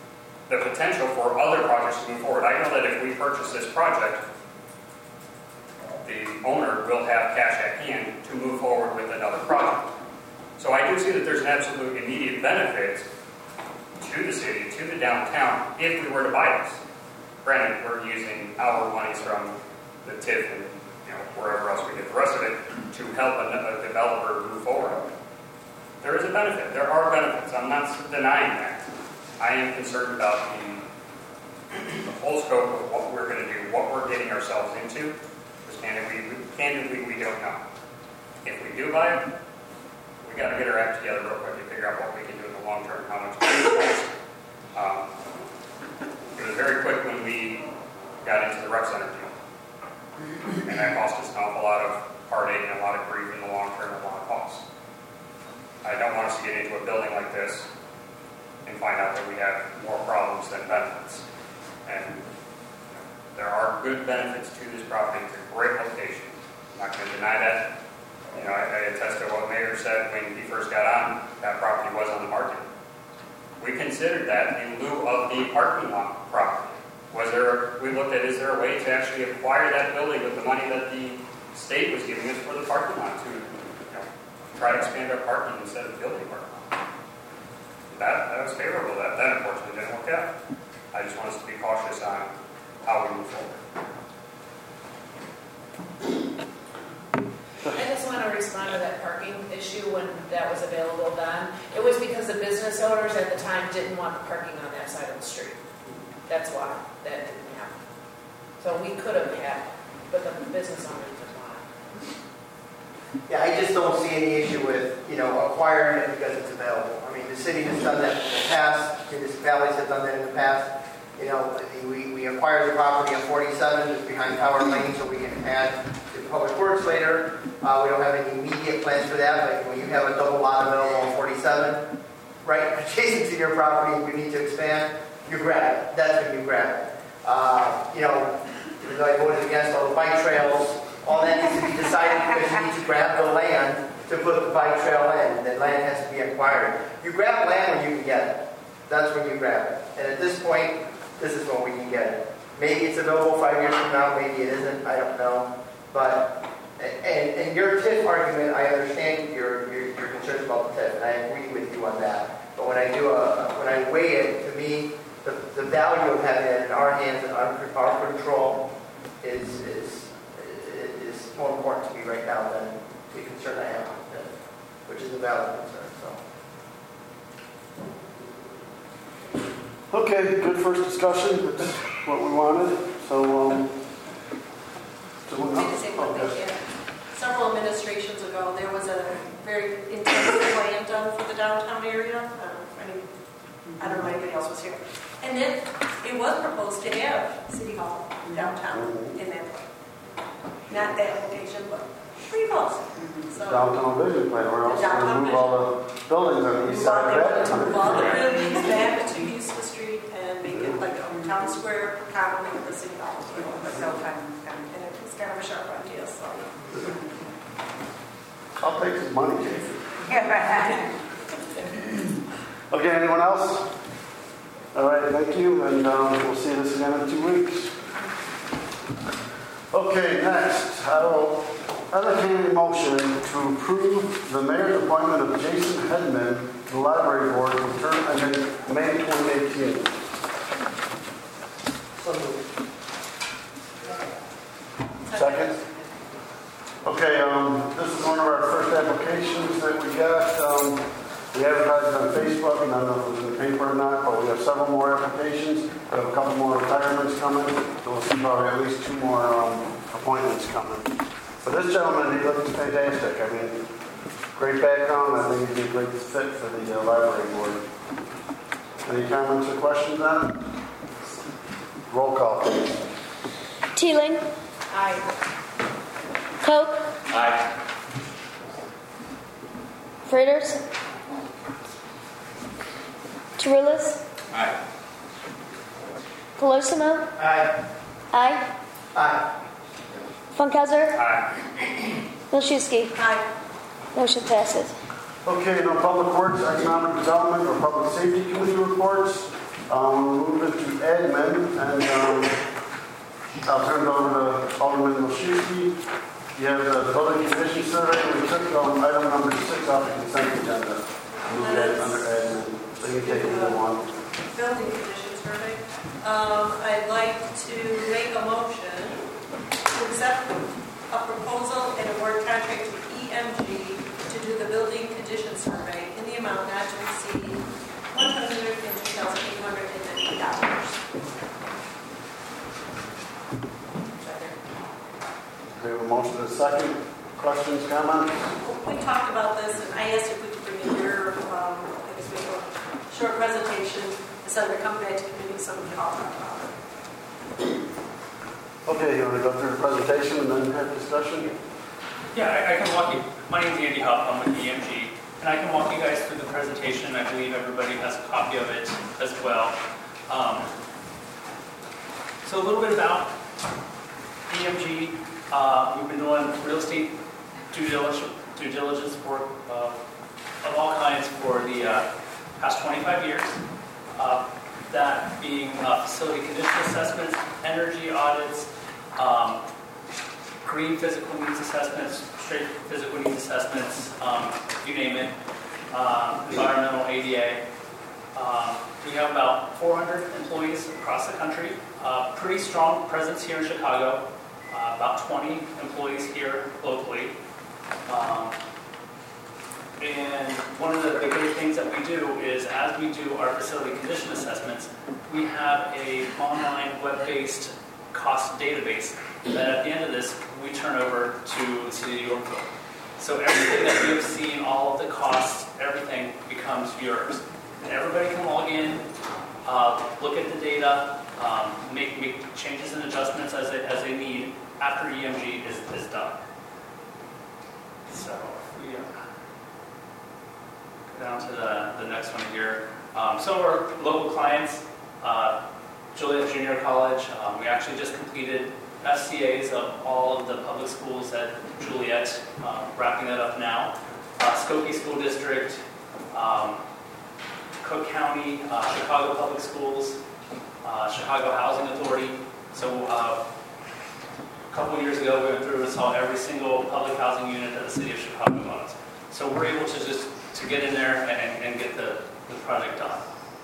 the potential for other projects to move forward. I know that if we purchase this project, the owner will have cash at hand to move forward with another project. So I do see that there's an absolute immediate benefit to the city, to the downtown, if we were to buy this. Granted, we're using our monies from the T I F and you know wherever else we get the rest of it to help a, a developer move forward. There is a benefit. There are benefits. I'm not denying that. I am concerned about the, the whole scope of what we're going to do, what we're getting ourselves into. Because candidly, candidly, we don't know. If we do buy it, we got to get our act together real quick and figure out what we can do in the long term, how much it costs. Um, it was very quick when we got into the rec center deal. And that cost us an awful lot of heartache and a lot of grief in the long term and a lot of costs. I don't want us to get into a building like this and find out that we have more problems than benefits. And you know, there are good benefits to this property. It's a great location. I'm not going to deny that. You know, I, I attest to what Mayor said when he first got on, that property was on the market. We considered that in lieu of the parking lot property. Was there, we looked at, is there a way to actually acquire that building with the money that the state was giving us for the parking lot to, you know, try to expand our parking instead of building parking lot? That, that was favorable. That, that unfortunately didn't work out. I just want us to be cautious on how we move forward.
I just want to respond to that parking issue when that was available then. It was because the business owners at the time didn't want the parking on that side of the street. That's why that didn't happen. So we could have had, but the business owners didn't want it.
Yeah, I just don't see any issue with, you know, acquiring it because it's available. I mean, the city has done that in the past. Municipalities have done that in the past. You know, we, we acquired the property on forty-seven, it's behind Power Lane, so we can add to Public Works later. Uh, we don't have any immediate plans for that, but when you have a double lot available on forty-seven, right, adjacent to your property, you need to expand, you grab it. That's when you grab it. Uh, you know, even though I voted against all the bike trails, all that needs to be decided because you need to grab the land to put the bike trail in. The land has to be acquired. You grab land when you can get it. That's when you grab it. And at this point, this is when we can get it. Maybe it's available five years from now, maybe it isn't, I don't know. But, and, and your T I F argument, I understand your, your, your concerns about the T I F, and I agree with you on that. But when I do a, when I weigh it, to me, the, the value of having it in our hands and our, our control is, is, is more important to me right now than the concern I have with T I F, which is a valid concern, so.
Okay, good first discussion. That's what we wanted. So, um, so we'll
I can say one thing here. Several administrations ago, there was a very intense plan done for the downtown area. I don't know if any, I don't know if anybody else was here. And it, it was proposed to have City Hall downtown in that way. Not that location, but pretty close. So,
downtown vision plan, where else we're going to move all the buildings on the east side of that.
move all the buildings back to Houston Street and make it like a town square common with the City Hall. So, and it was kind of a sharp idea, so.
I'll take his money, Jason. Okay, anyone else? All right, thank you, and um, we'll see this again in two weeks. Okay, next, I will entertain a motion to approve the mayor's appointment of Jason Hedman to the library board for term ending May twenty eighteen. Second? Okay, um, this is one of our first applications that we got. Um, we advertised on Facebook, and I don't know if it was in the paper or not, but we have several more applications. We have a couple more retirements coming, so we'll see probably at least two more um, appointments coming. But this gentleman, he looks fantastic. I mean, great background. I think he'd be a great fit for the uh, library board. Any comments or questions on it? Roll call, please.
Teeling.
Aye.
Coke.
Aye.
Freitas. Chirillas.
Aye.
Colosimo.
Aye.
Aye.
Aye.
Funkhauser.
Aye.
Milszewski.
Aye.
Motion passes.
Okay, no public works, economic development, or public safety committee reports. Um, moving to admin, and um, I'll turn it over to Alderman Wilczewski. You have the building condition survey. We took um, item number six off the consent agenda. Move that under admin. So you can take either one.
Building condition survey. Um, I'd like to make a motion to accept a proposal and award contract to E M G to do the building condition survey in the amount not to exceed one hundred two thousand eight hundred ninety dollars.
We have a motion and a second. Questions, comments?
We talked about this, and I asked if we could bring in your, um, I guess we have a short presentation, instead of coming back to committee, so we can all talk about it.
Okay, you want to go through the presentation and then have discussion?
Yeah, I, I can walk you. My name is Andy Huff. I'm with E M G, and I can walk you guys through the presentation. I believe everybody has a copy of it as well. Um, so a little bit about E M G. Uh, we've been doing real estate due diligence, due diligence for uh, of all kinds for the uh, past twenty-five years. Uh, that being uh, facility condition assessments, energy audits, um, green physical needs assessments, straight physical needs assessments, um, you name it, um, environmental A D A. Um, we have about four hundred employees across the country. Uh, pretty strong presence here in Chicago. Uh, about twenty employees here locally. Um, and one of the, the great things that we do is, as we do our facility condition assessments, we have a online web-based cost database that at the end of this, we turn over to the City of Yorkville. So everything that you've seen, all of the costs, everything becomes yours. And everybody can log in, uh, look at the data, um, make, make changes and adjustments as they, as they need after E M G is, is done. So we uh, go down to the, the next one here. Um, some of our local clients, uh, Joliet Junior College, um, we actually just completed F C As of all of the public schools at Joliet, um, wrapping that up now. Uh, Skokie School District, um, Cook County, uh, Chicago Public Schools, uh, Chicago Housing Authority. So uh, a couple of years ago, we went through and saw every single public housing unit that the city of Chicago owns. So we're able to just to get in there and, and get the, the project done.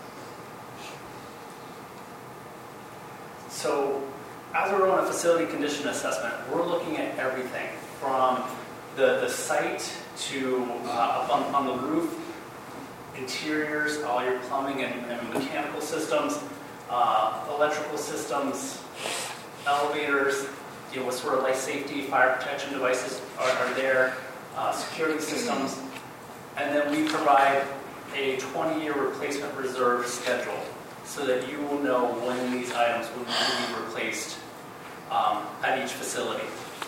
So as we're on a facility condition assessment, we're looking at everything from the, the site to uh, up on, on the roof, interiors, all your plumbing and, and mechanical systems, uh, electrical systems, elevators, you know, what sort of life safety, fire protection devices are, are there, uh, security systems, and then we provide a twenty-year replacement reserve schedule so that you will know when these items will need to be replaced um, at each facility.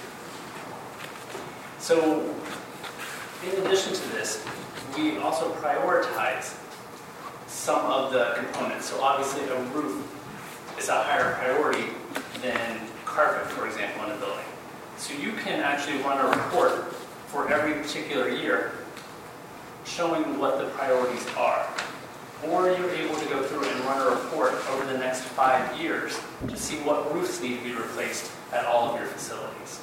So, in addition to this, we also prioritize some of the components. So obviously a roof is a higher priority than carpet, for example, in a building. So you can actually run a report for every particular year showing what the priorities are. Or you're able to go through and run a report over the next five years to see what roofs need to be replaced at all of your facilities.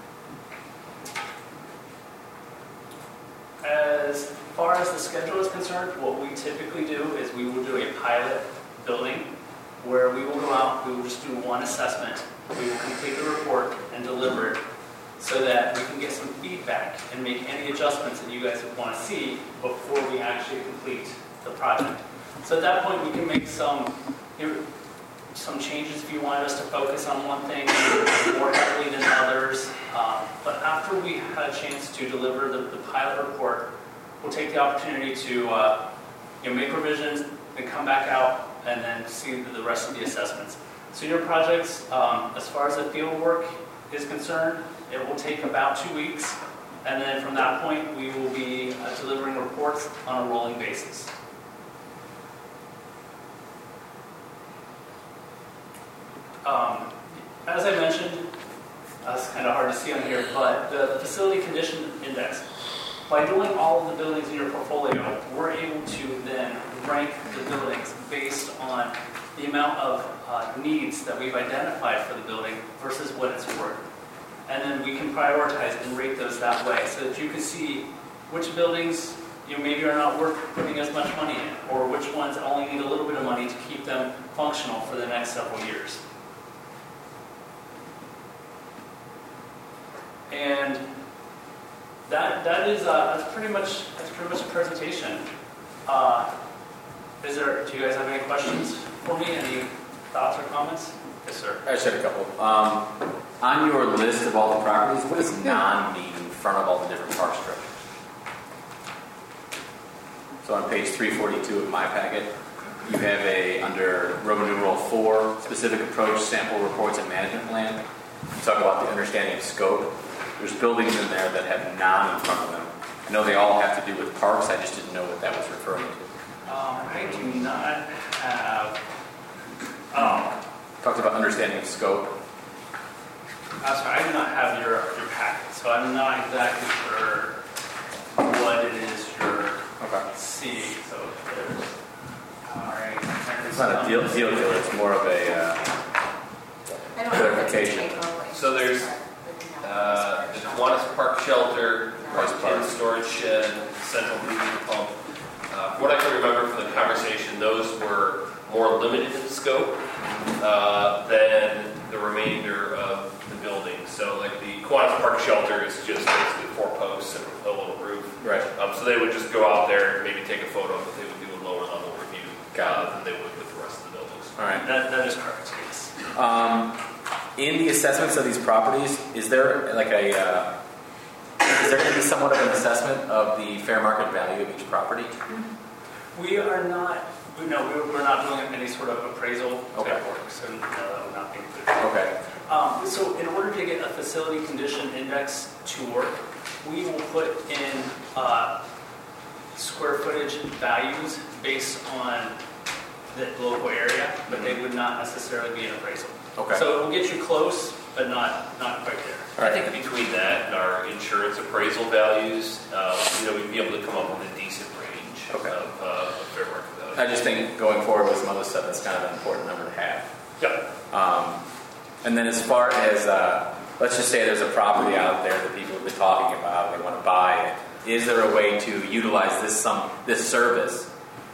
As far as the schedule is concerned, what we typically do is we will do a pilot building where we will go out, we will just do one assessment, we will complete the report and deliver it so that we can get some feedback and make any adjustments that you guys would want to see before we actually complete the project. So at that point we can make some, you know, some changes if you wanted us to focus on one thing more heavily than others. Um, but after we had a chance to deliver the, the pilot report, we'll take the opportunity to uh, you know, make revisions and come back out and then see the rest of the assessments. So your projects, um, as far as the field work is concerned, it will take about two weeks. And then from that point, we will be uh, delivering reports on a rolling basis. Um, as I mentioned, uh, it's kind of hard to see on here, but the facility condition index By doing all of the buildings in your portfolio, we're able to then rank the buildings based on the amount of uh, needs that we've identified for the building versus what it's worth. And then we can prioritize and rate those that way so that you can see which buildings you know, maybe are not worth putting as much money in, or which ones only need a little bit of money to keep them functional for the next several years. And that that is uh, that's pretty much that's pretty much a presentation. Uh, is there? Do you guys have any questions for me? Any thoughts or comments? Yes, sir.
I just had a couple. Um, on your list of all the properties, what does non mean in front of all the different park structures? So on page three forty-two of my packet, you have a, under Roman numeral four, specific approach, sample reports, and management plan. You talk about the understanding of scope. There's buildings in there that have non in front of them. I know they all have to do with parks. I just didn't know what that was referring to.
Um, I do not have. Um,
Talked about understanding of scope.
I'm sorry, I do not have your your packet, so I'm not exactly sure what it is you're
okay.
seeing. So there's. All right.
It's not a deal deal deal. It's more of a uh, clarification.
So there's uh, the Kiwanis Park Shelter, Rice Park Storage Shed, Central Heating Pump. Uh, from what I can remember from the conversation, those were more limited in scope uh, than the remainder of the building. So, like the Kiwanis Park Shelter is just basically four posts and a little roof.
Right.
Um, so they would just go out there, maybe take a photo, but they would do a lower level review uh, than they would with the rest of the buildings.
All right.
That that is correct. Yes.
Um, in the assessments of these properties, is there like a uh, is there going to be somewhat of an assessment of the fair market value of each property?
We are not. No, we're not doing any sort of appraisal
okay.
type work, so no, that would not be included.
Okay.
Um, so in order to get a facility condition index to work, we will put in uh, square footage values based on the local area, but they would not necessarily be an appraisal.
Okay.
So it will get you close, but not not quite there.
Right. I think between that and our insurance appraisal values, uh, you know, we'd be able to come up with a decent range
okay.
of uh, fair market value.
I just think going forward with some other stuff, that's kind of an important number to have.
Yep.
Um, and then as far as, uh, let's just say there's a property out there that people have been talking about, they want to buy it. Is there a way to utilize this some this service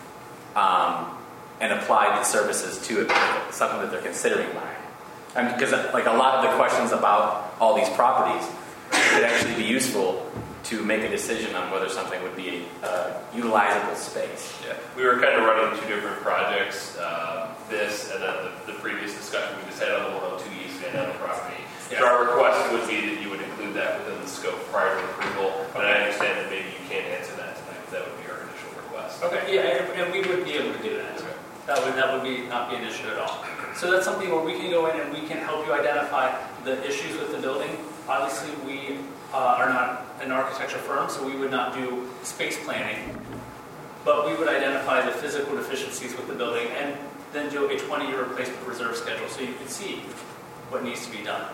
um, and apply the services to it, something that they're considering buying? I mean, because like a lot of the questions about all these properties could actually be useful to make a decision on whether something would be a uh, utilizable space.
Yeah, we were kind of running two different projects, uh, this and then the, the previous discussion we just had on the one oh two East Van Allen property. Yeah. So our request would be that you would include that within the scope prior to approval, but I understand that maybe you can't answer that tonight. That would be our initial request.
Okay, yeah, and, and we would be able to do that. Okay. That would that would be not be an issue at all. So that's something where we can go in and we can help you identify the issues with the building. Obviously, we uh, are not an architecture firm, so we would not do space planning, but we would identify the physical deficiencies with the building and then do a twenty-year replacement reserve schedule so you can see what needs to be done.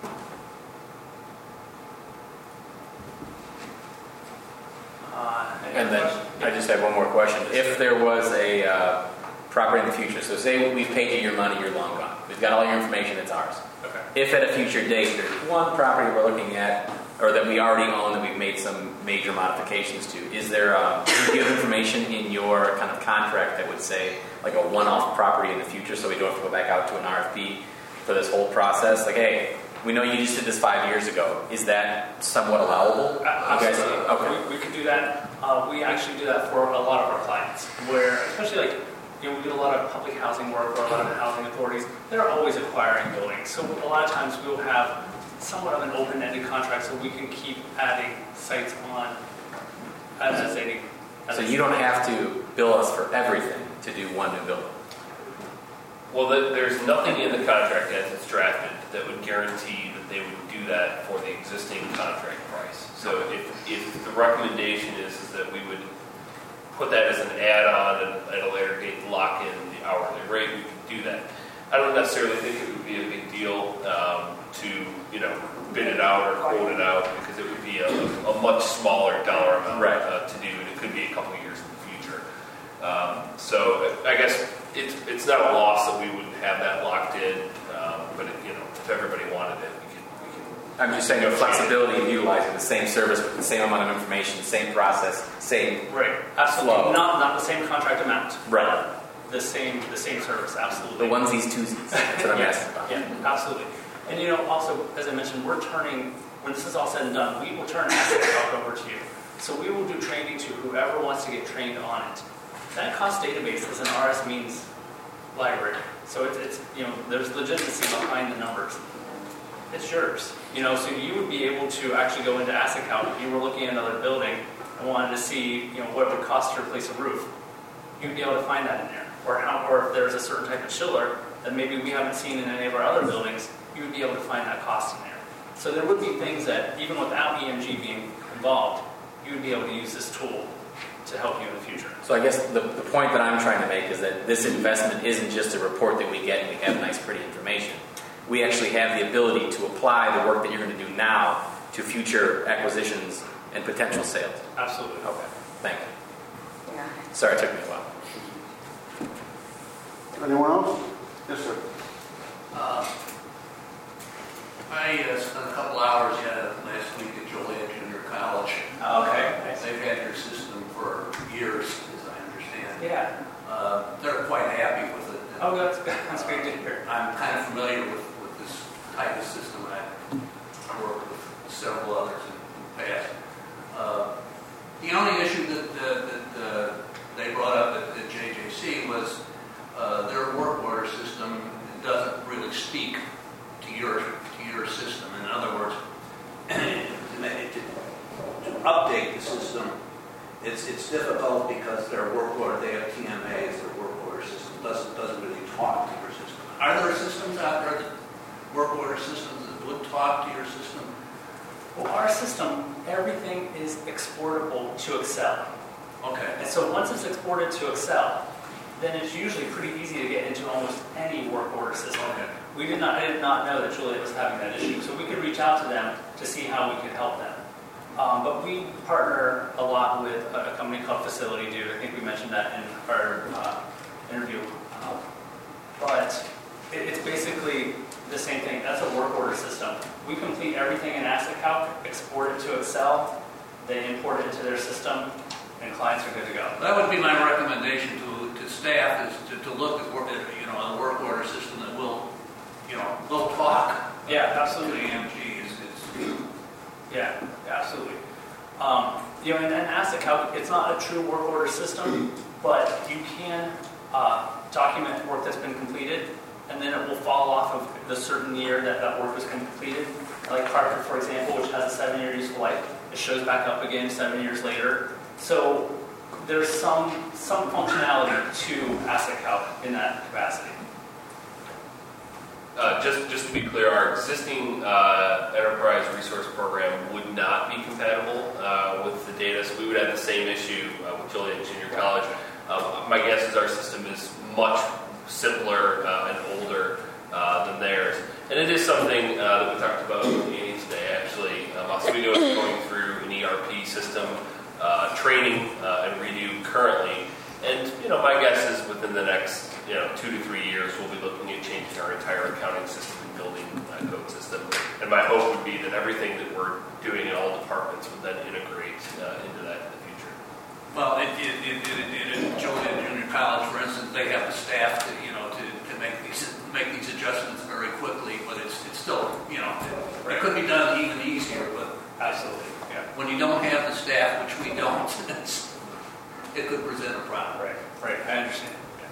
Uh,
and then I just have one more question. If there was a uh, property in the future, so say we've paid you your money, you're long gone. We've got all your information, it's ours.
Okay.
If at a future date there's one property we're looking at, or that we already own that we've made some major modifications to, is there, uh, do you have information in your kind of contract that would say like a one-off property in the future so we don't have to go back out to an R F P for this whole process? Like, hey, we know you just did this five years ago. Is that somewhat allowable?
Absolutely.
You guys, okay.
We, we could do that. Uh, we actually do that for a lot of our clients, where especially like, you know, we do a lot of public housing work for a lot of the housing authorities. They're always acquiring buildings. So a lot of times we'll have somewhat of an open-ended contract so we can keep adding sites on as, as they need.
So you don't have to bill us for everything to do one new building?
Well, the, there's nothing in the contract as it's drafted that would guarantee that they would do that for the existing contract price. So if, if the recommendation is, is that we would put that as an add-on and at a later date lock in the hourly rate, we could do that. I don't necessarily think it would
be a big deal um, to, you know, bid it out or quote it out because it would be a, a much smaller dollar amount
Right.
uh, to do, and it could be a couple of years in the future. Um, so I guess it's it's not a loss that we wouldn't have that locked in, um, but it, you know, if everybody wanted it, we could. We could
I'm just saying the flexibility of utilizing the same service with the same amount of information, same process, same
Right, absolutely.
flow.
Not not the same contract amount.
Right.
but The same the same service, absolutely.
The onesies, twosies. That's what I'm
yeah,
asking about.
Yeah, absolutely. And you know, also, as I mentioned, we're turning, when this is all said and done, we will turn Asset Calc over to you. So we will do training to whoever wants to get trained on it. That cost database is an R S Means library. So it's, it's, you know, there's legitimacy behind the numbers. It's yours. You know, so you would be able to actually go into Asset Calc if you were looking at another building and wanted to see, you know, what it would cost to replace a roof. You'd be able to find that in there. Or how, or if there's a certain type of chiller that maybe we haven't seen in any of our other buildings, you would be able to find that cost in there. So there would be things that, even without E M G being involved, you would be able to use this tool to help you in the future.
So I guess the, the point that I'm trying to make is that this investment isn't just a report that we get and we have nice, pretty information. We actually have the ability to apply the work that you're going to do now to future acquisitions and potential sales.
Absolutely.
Okay. Thank you.
Yeah.
Sorry, it took me a while.
Anyone else? Yes, sir.
Uh, I uh, spent a couple hours yeah, last week at Joliet Junior College.
Okay.
They've had your system for years, as I understand.
Yeah.
Uh, they're quite happy with it.
Oh, that's good. That's great to hear.
I'm kind of familiar with, with this type of system. I've worked with several others in the past. Uh, the only issue that, uh, that uh, they brought up at, at J J C was uh, their work order system doesn't really speak to your to your system. In other words, to, make, to, to update the system, it's it's difficult because their work order, they have T M As, their work order system doesn't doesn't really talk to your system. Are there systems out there that work order systems that would talk to your system?
Well, our system, everything is exportable to Excel.
Okay.
And so once it's exported to Excel, then it's usually pretty easy to get into almost any work order system.
Okay.
We did not, I did not know that Juliet was having that issue, so we could reach out to them to see how we could help them. Um, but we partner a lot with a, a company called Facility Dude. I think we mentioned that in our uh, interview. Uh, but it, it's basically the same thing. That's a work order system. We complete everything in Asset Calc, export it to Excel, they import it into their system, and clients are good to go.
That would be my recommendation to, to staff is to, to look at work, you know, a work order system that will, you know, will talk.
Yeah, absolutely.
To the E M G is, is
Yeah, absolutely. Um, you know, and, and Asset Calc, it's not a true work order system, but you can uh, document work that's been completed, and then it will fall off of the certain year that that work was completed. Like Hartford, for example, which has a seven-year useful life, it shows back up again seven years later. So there's some some functionality to Asset Calc in that capacity.
Uh, just, just to be clear, our existing uh, enterprise resource program would not be compatible uh, with the data, so we would have the same issue uh, with Joliet Junior College. Uh, my guess is our system is much simpler uh, and older uh, than theirs. And it is something uh, that we talked about with Annie today, actually. Um, Oswego is going through an E R P system uh, training uh, and redo currently. And, you know, my guess is within the next, you know, two to three years, we'll be looking at changing our entire accounting system and building uh, code system. And my hope would be that everything that we're doing in all departments would then integrate uh, into that in the future.
well, it, it, it, it, it, at Joliet Junior College, for instance, they have the staff to, you know, to, to make these make these adjustments very quickly, but it's it's still, you know, it, it could be done even easier, but
absolutely, yeah.
When you don't have the staff, which we don't, it's, it could present a problem.
Right, right, I understand.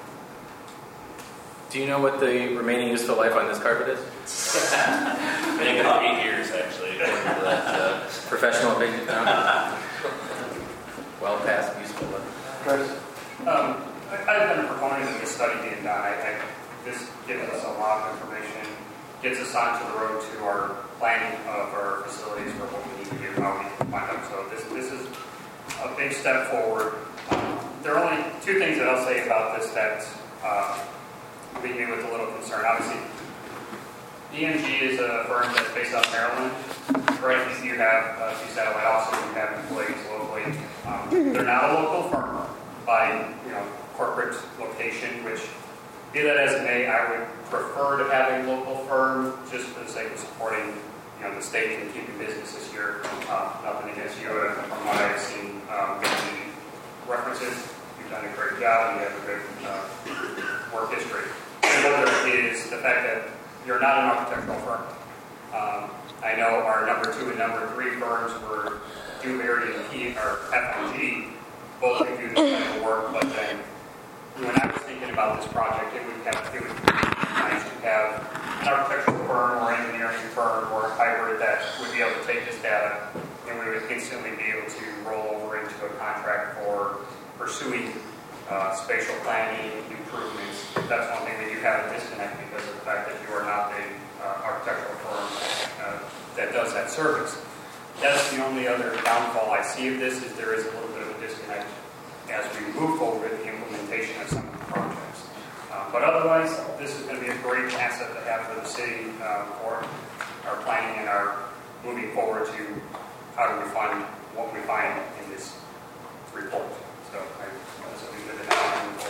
Do you know what the remaining useful life on this carpet is?
I think it's eight years, actually. That, uh,
Professional opinion? No? Well past useful life.
Chris?
Um, I, I've been a proponent of this study being done. I, I, this gives us a lot of information, gets us onto the road to our planning of our facilities for what we need to do, how we can find them. So this, this is a big step forward. Um, there are only two things that I'll say about this that uh, leave me with a little concern. Obviously, D M G is a firm that's based out of Maryland. Right, you have a few satellite offices, you have employees locally. Um, they're not a local firm by you know corporate location, which be that as it may, I would prefer to have a local firm just for the sake of supporting you know the state and keeping business this year. Uh, nothing against you, uh, from what I've seen, um, with the references, you've done a great job. You have a good uh, work history. The other is the fact that you're not an architectural firm. Um, I know our number two and number three firms were Dewberry and P, or F M G, both can do this type of work, but then when I was thinking about this project, it would have it would be nice to have an architectural firm or engineering firm or a hybrid that would be able to take this data and we would instantly be able to roll over into a contract for pursuing uh, spatial planning improvements. That's one thing that you have a disconnect because of the fact that you are not a uh, architectural firm uh, that does that service. That's the only other downfall I see of this is there is a little bit of a disconnect as we move forward with the implementation of some of the projects. Uh, but otherwise, this is going to be a great asset to have for the city uh, for our planning and our moving forward to how do we find what we find in this report. So I this will be good to have moving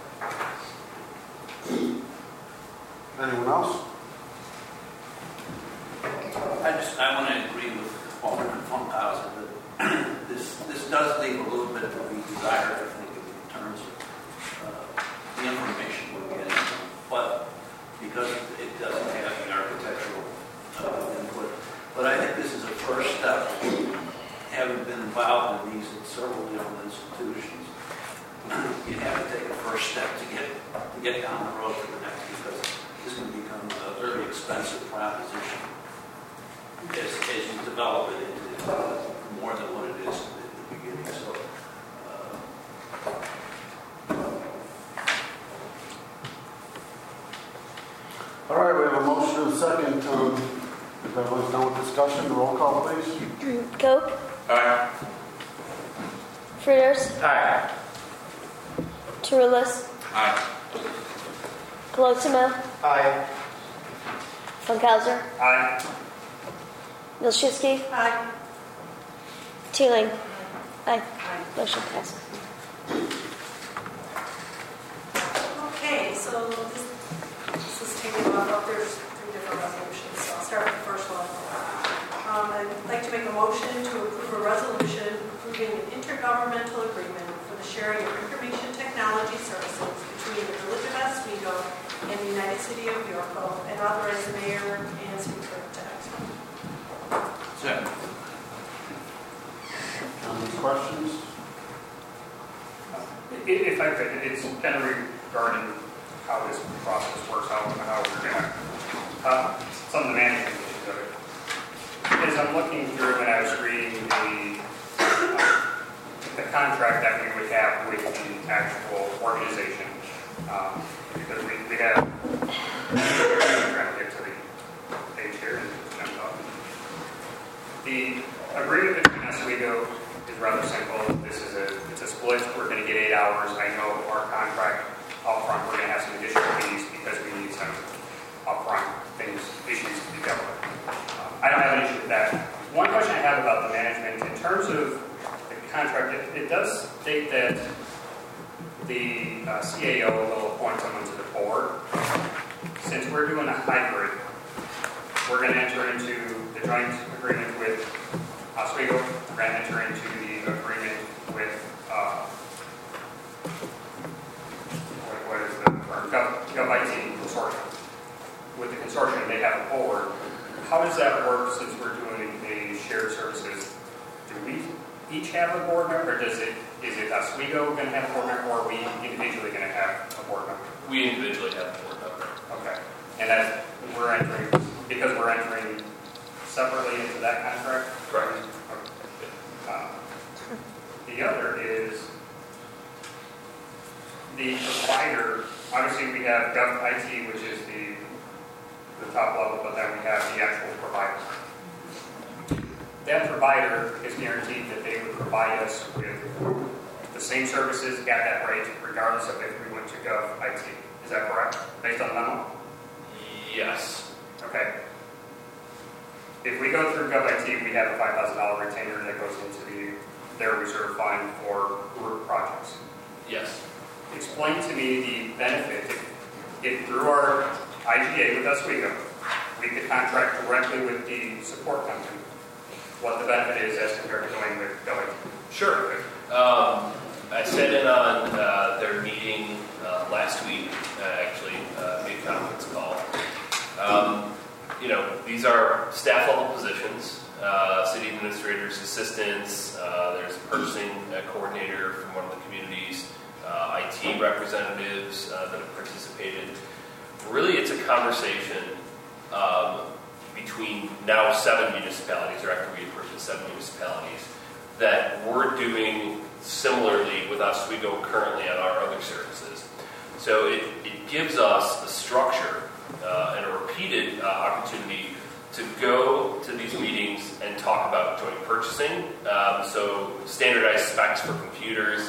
forward.
Anyone else?
I just, I want to agree with Alderman Funkhauser that this, this does leave a little bit to be desired, I think, in terms of uh, the information we're getting. But because it doesn't have the architectural uh, input. But I think this is a first step. Having been involved in these in several different institutions, you have to take a first step to get to get down the road to the next because this can become a very expensive proposition as, as you develop it into uh, more than what it is in the beginning. So, uh,
All right, we have a motion and a second. Um, if everyone's done with discussion, roll call, please.
Cope.
Aye.
Fritters.
Aye.
Tarulas.
Aye.
Colosimo.
Aye.
Funkhauser.
Aye.
Milczewski.
Aye.
Teeling. Aye. Motion passes.
Okay, so this, this is taking a while. There's three different resolutions, so I'll start with the first one. Um, I'd like to make a motion to approve a resolution approving an intergovernmental agreement for the sharing of information technology services between the Village of Oswego and the United City of Yorkville, and authorize the mayor and city clerk to execute.
second.
Any questions?
If I could, it's kind of regarding how this process works out and how we're going to, uh, some of the management issues of it. As I'm looking through and I was reading the, uh, the contract that we would have with the actual organization, um, because we, we have, I'm trying to get to the page here. The agreement between Oswego is rather simple. This is a it's a split. We're going to get eight hours. I know our contract up front we're going to have some additional fees because we need some upfront things issues to be dealt with. Uh, I don't have an issue with that. One question I have about the management in terms of the contract, it, it does state that the uh, C A O will appoint someone to the board. Since we're doing a hybrid, we're going to enter into the joint agreement with Oswego. We're going to enter into the agreement with, uh, what, what is the term? Gov, GovIT Consortium. With the consortium, they have a board. How does that work since we're doing a shared services? Do we each have a board member, or does it, is it Oswego going to have a board member, or are we individually going to have a board member?
We individually have a board member.
Okay. And that's, we're entering, because we're entering separately into that contract?
Correct.
Okay. Uh, the other is the provider. Obviously, we have GovIT, which is the the top level, but then we have the actual provider. That provider is guaranteed that they would provide us with the same services at that rate, regardless of if we went to GovIT. Is that correct, based on the memo?
Yes.
Okay. Okay. If we go through GovIT, we have a five thousand dollars retainer that goes into the, their reserve fund for root projects.
Yes.
Explain to me the benefit if, if through our I G A with Oswego, we could contract directly with the support company, what the benefit is as compared to going with GovIT.
Sure. Um, I sat in on uh, their meeting uh, last week, uh, actually, uh, mid-conference call. Um, you know, these are staff level positions, uh, city administrators, assistants, uh, there's a purchasing uh, coordinator from one of the communities, uh, I T representatives uh, that have participated. Really, it's a conversation um, between now seven municipalities, or after we purchased seven municipalities, that we're doing similarly with Oswego currently on our other services. So it, it gives us a structure uh, and a repeated uh, opportunity to go to these meetings and talk about joint purchasing. Um, so standardized specs for computers,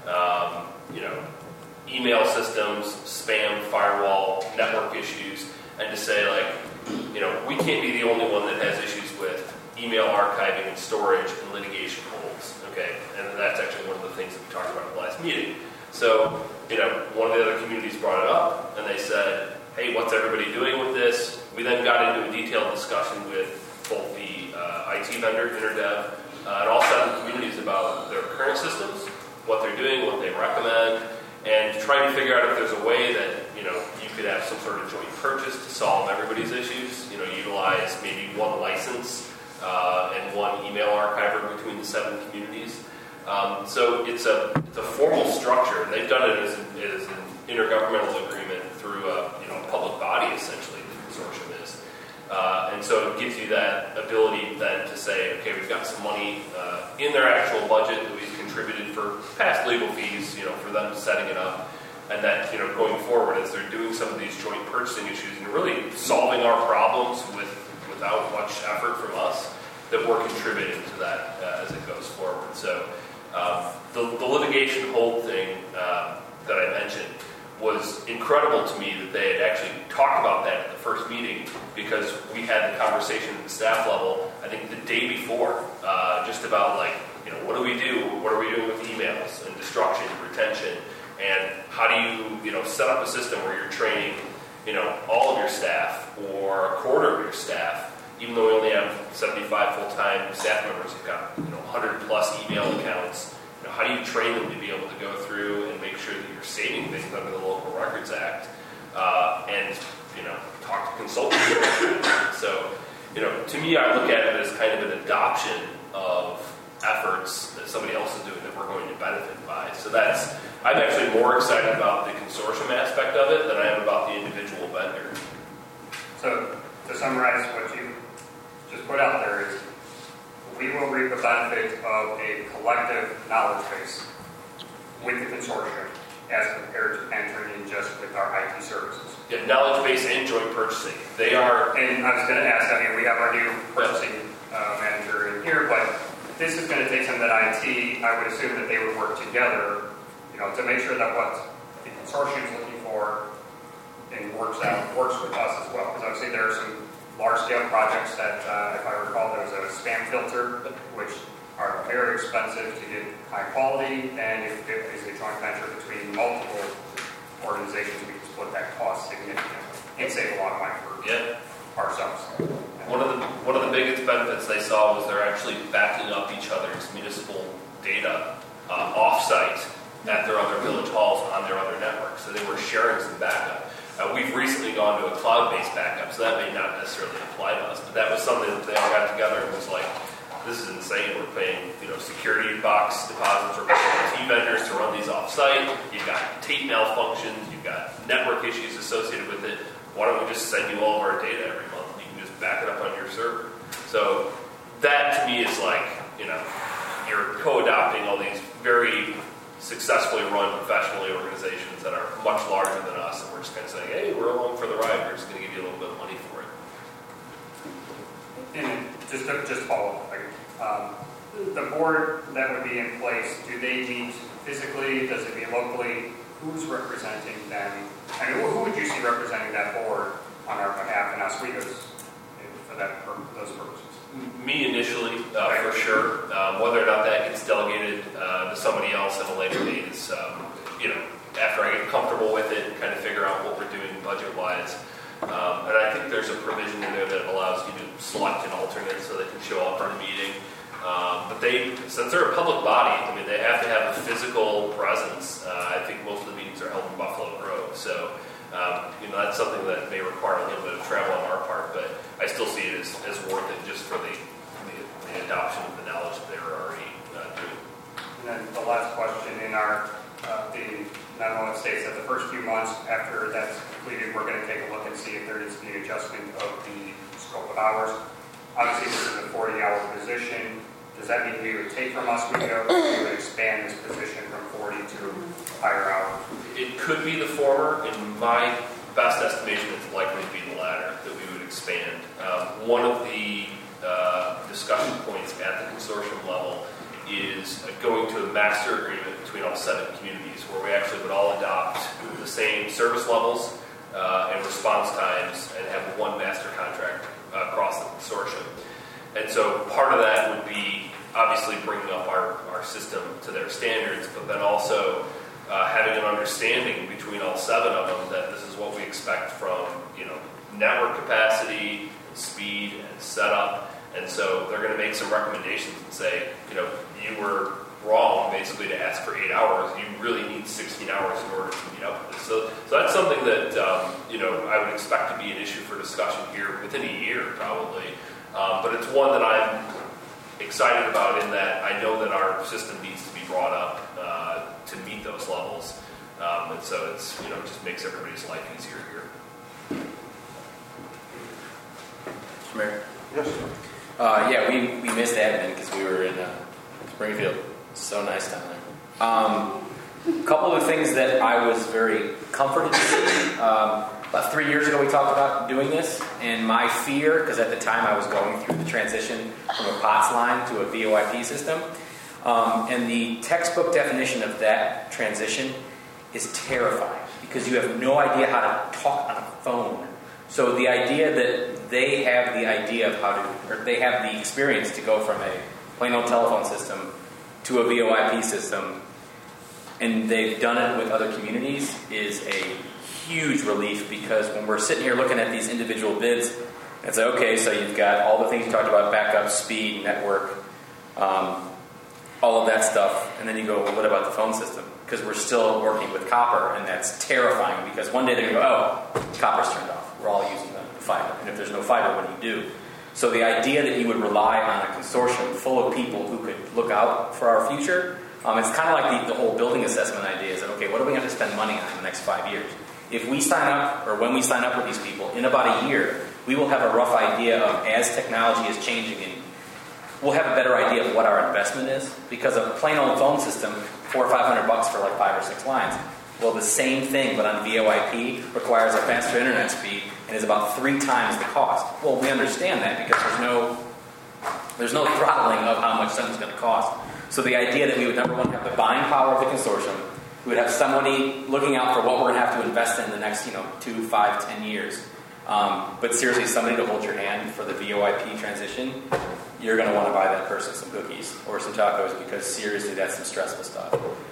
um, you know, email systems, spam, firewall, network issues, and to say like, you know, we can't be the only one that has issues with email archiving and storage and litigation holds, okay? And that's actually one of the things that we talked about at the last meeting. So, you know, one of the other communities brought it up, and they said, hey, what's everybody doing with this? We then got into a detailed discussion with both the uh, I T vendor, InterDev, uh, and all seven communities about their current systems, what they're doing, what they recommend, and trying to figure out if there's a way that, you know, you could have some sort of joint purchase to solve everybody's issues, you know, utilize maybe one license uh, and one email archiver between the seven communities. Um, so it's a it's a formal structure. They've done it as an, as an intergovernmental agreement through a you know public body, essentially, the consortium is. Uh, and so it gives you that ability then to say, okay, we've got some money uh, in their actual budget that we've contributed for past legal fees, you know, for them setting it up. And that, you know, going forward, as they're doing some of these joint purchasing issues and really solving our problems with without much effort from us, that we're contributing to that uh, as it goes forward. So um, the, the litigation hold thing uh, that I mentioned was incredible to me that they had actually talked about that at the first meeting, because we had the conversation at the staff level, I think the day before, uh, just about like, you know, what do we do? What are we doing with emails and destruction, retention? And how do you, you know, set up a system where you're training, you know, all of your staff or a quarter of your staff, even though we only have seventy-five full-time staff members who've got, you know, one hundred plus email accounts. You know, how do you train them to be able to go through and make sure that you're saving things under the Local Records Act uh, and, you know, talk to consultants. So, you know, to me, I look at it as kind of an adoption of efforts that somebody else is doing that we're going to benefit by. So that's, I'm actually more excited about the consortium aspect of it than I am about the individual vendor.
So to summarize what you just put out there is, we will reap the benefit of a collective knowledge base with the consortium as compared to entering in just with our I T services.
Yeah, knowledge base and joint purchasing. They are...
And I was going to ask, I mean, we have our new purchasing uh, manager in here, but this is going to take some of that I T. I would assume that they would work together, you know, to make sure that what the consortium is looking for and works out, works with us as well. Because obviously there are some large-scale projects that, uh, if I recall, there was a spam filter, which are very expensive to get high quality, and if it is a joint venture between multiple organizations, we can split that cost significantly and save a lot of money for
yeah.
ourselves.
One of the one of the biggest benefits they saw was they're actually backing up each other's municipal data uh, off-site at their other village halls on their other networks, so they were sharing some backup. Uh, we've recently gone to a cloud-based backup, so that may not necessarily apply to us, but that was something that they all got together and was like, this is insane. We're paying, you know, security box deposits, we're paying I T vendors to run these off-site. You've got tape malfunctions, you've got network issues associated with it. Why don't we just send you all of our data every month? You can just back it up on your server. So that to me is like, you know, you're co-adopting all these very successfully run professionally organizations that are much larger than us, and we're just kind of saying, hey, we're along for the ride, we're just going to give you a little bit of money for it.
And just to, just follow up, like, um, the board that would be in place, do they meet physically? Does it meet locally? Who's representing them? I mean, who would you see representing that board on our behalf in Oswego's
sure. Um, whether or not that gets delegated uh, to somebody else at a later date is, um, you know, after I get comfortable with it and kind of figure out what we're doing budget-wise. Um, and I think there's a provision in there that allows you to select an alternate so they can show up for the meeting. Um, but they, since they're a public body, I mean, they have to have a physical presence. Uh, I think most of the meetings are held in Buffalo Grove. So, um, you know, that's something that may require a little bit of travel on our part, but I still see it as, as worth it just for the, the, the adoption of the knowledge that they're already uh, doing.
And then the last question in our, uh, the memo, it states that the first few months after that's completed, we're going to take a look and see if there needs to be an adjustment of the scope of hours. Obviously, this is a forty-hour position. Does that mean we would take from us, we go, we would expand this position from forty to higher hours?
It could be the former. In my best estimation, it's likely to be the latter, that we would expand. Um, one of the uh, discussion points at the consortium level is going to a master agreement between all seven communities where we actually would all adopt the same service levels uh, and response times and have one master contract uh, across the consortium. And so part of that would be obviously bringing up our, our system to their standards, but then also uh, having an understanding between all seven of them that this is what we expect from, you know, network capacity, and speed, and setup. And so they're going to make some recommendations and say, you know, you were wrong basically to ask for eight hours. You really need sixteen hours in order to meet up with this. So, so that's something that, um, you know, I would expect to be an issue for discussion here within a year probably. Um, but it's one that I'm excited about in that I know that our system needs to be brought up uh, to meet those levels. Um, and so it's, you know, it just makes everybody's life easier here.
Mister Mayor?
Yes, sir.
Uh, yeah, we, we missed admin because we were in uh, Springfield. So nice down there. Um, a couple of the things that I was very comforted to see. Um, about three years ago we talked about doing this, and my fear, because at the time I was going through the transition from a POTS line to a V O I P system, um, and the textbook definition of that transition is terrifying because you have no idea how to talk on a phone. So the idea that they have the idea of how to, or they have the experience to go from a plain old telephone system to a V O I P system, and they've done it with other communities, is a huge relief, because when we're sitting here looking at these individual bids, it's like, okay, so you've got all the things you talked about, backup, speed, network, um, all of that stuff, and then you go, well, what about the phone system? Because we're still working with copper, and that's terrifying, because one day they're going to go, oh, copper's turned off. We're all using the fiber. And if there's no fiber, what do you do? So the idea that you would rely on a consortium full of people who could look out for our future, um, it's kind of like the, the whole building assessment idea is that, okay, what are we going to spend money on in the next five years? If we sign up, or when we sign up with these people, in about a year, we will have a rough idea of, as technology is changing, and we'll have a better idea of what our investment is. Because a plain old phone system, four or five hundred bucks for like five or six lines. Well, the same thing, but on V O I P, requires a faster internet speed and is about three times the cost. Well, we understand that because there's no there's no throttling of how much something's going to cost. So the idea that we would, number one, have the buying power of the consortium, we would have somebody looking out for what we're going to have to invest in the next, you know, two, five, ten years. Um, but seriously, somebody to hold your hand for the V O I P transition, you're going to want to buy that person some cookies or some tacos, because seriously, that's some stressful stuff.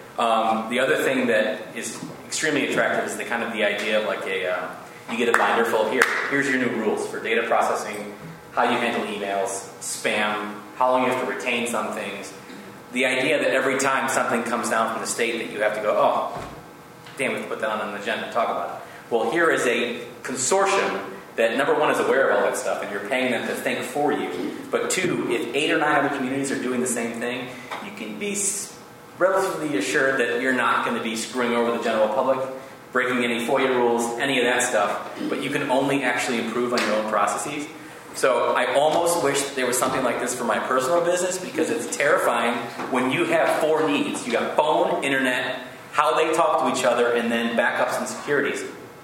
Um, the other thing that is extremely attractive is the kind of the idea of like a, uh, you get a binder full of, here, here's your new rules for data processing, how you handle emails, spam, how long you have to retain some things. The idea that every time something comes down from the state that you have to go, oh, damn, we have to put that on an agenda and talk about it. Well, here is a consortium that, number one, is aware of all that stuff, and you're paying them to think for you. But two, if eight or nine other communities are doing the same thing, you can be relatively assured that you're not going to be screwing over the general public, breaking any FOIA rules, any of that stuff, but you can only actually improve on your own processes. So I almost wish there was something like this for my personal business, because it's terrifying when you have four needs. You got phone, internet, how they talk to each other, and then backups and securities.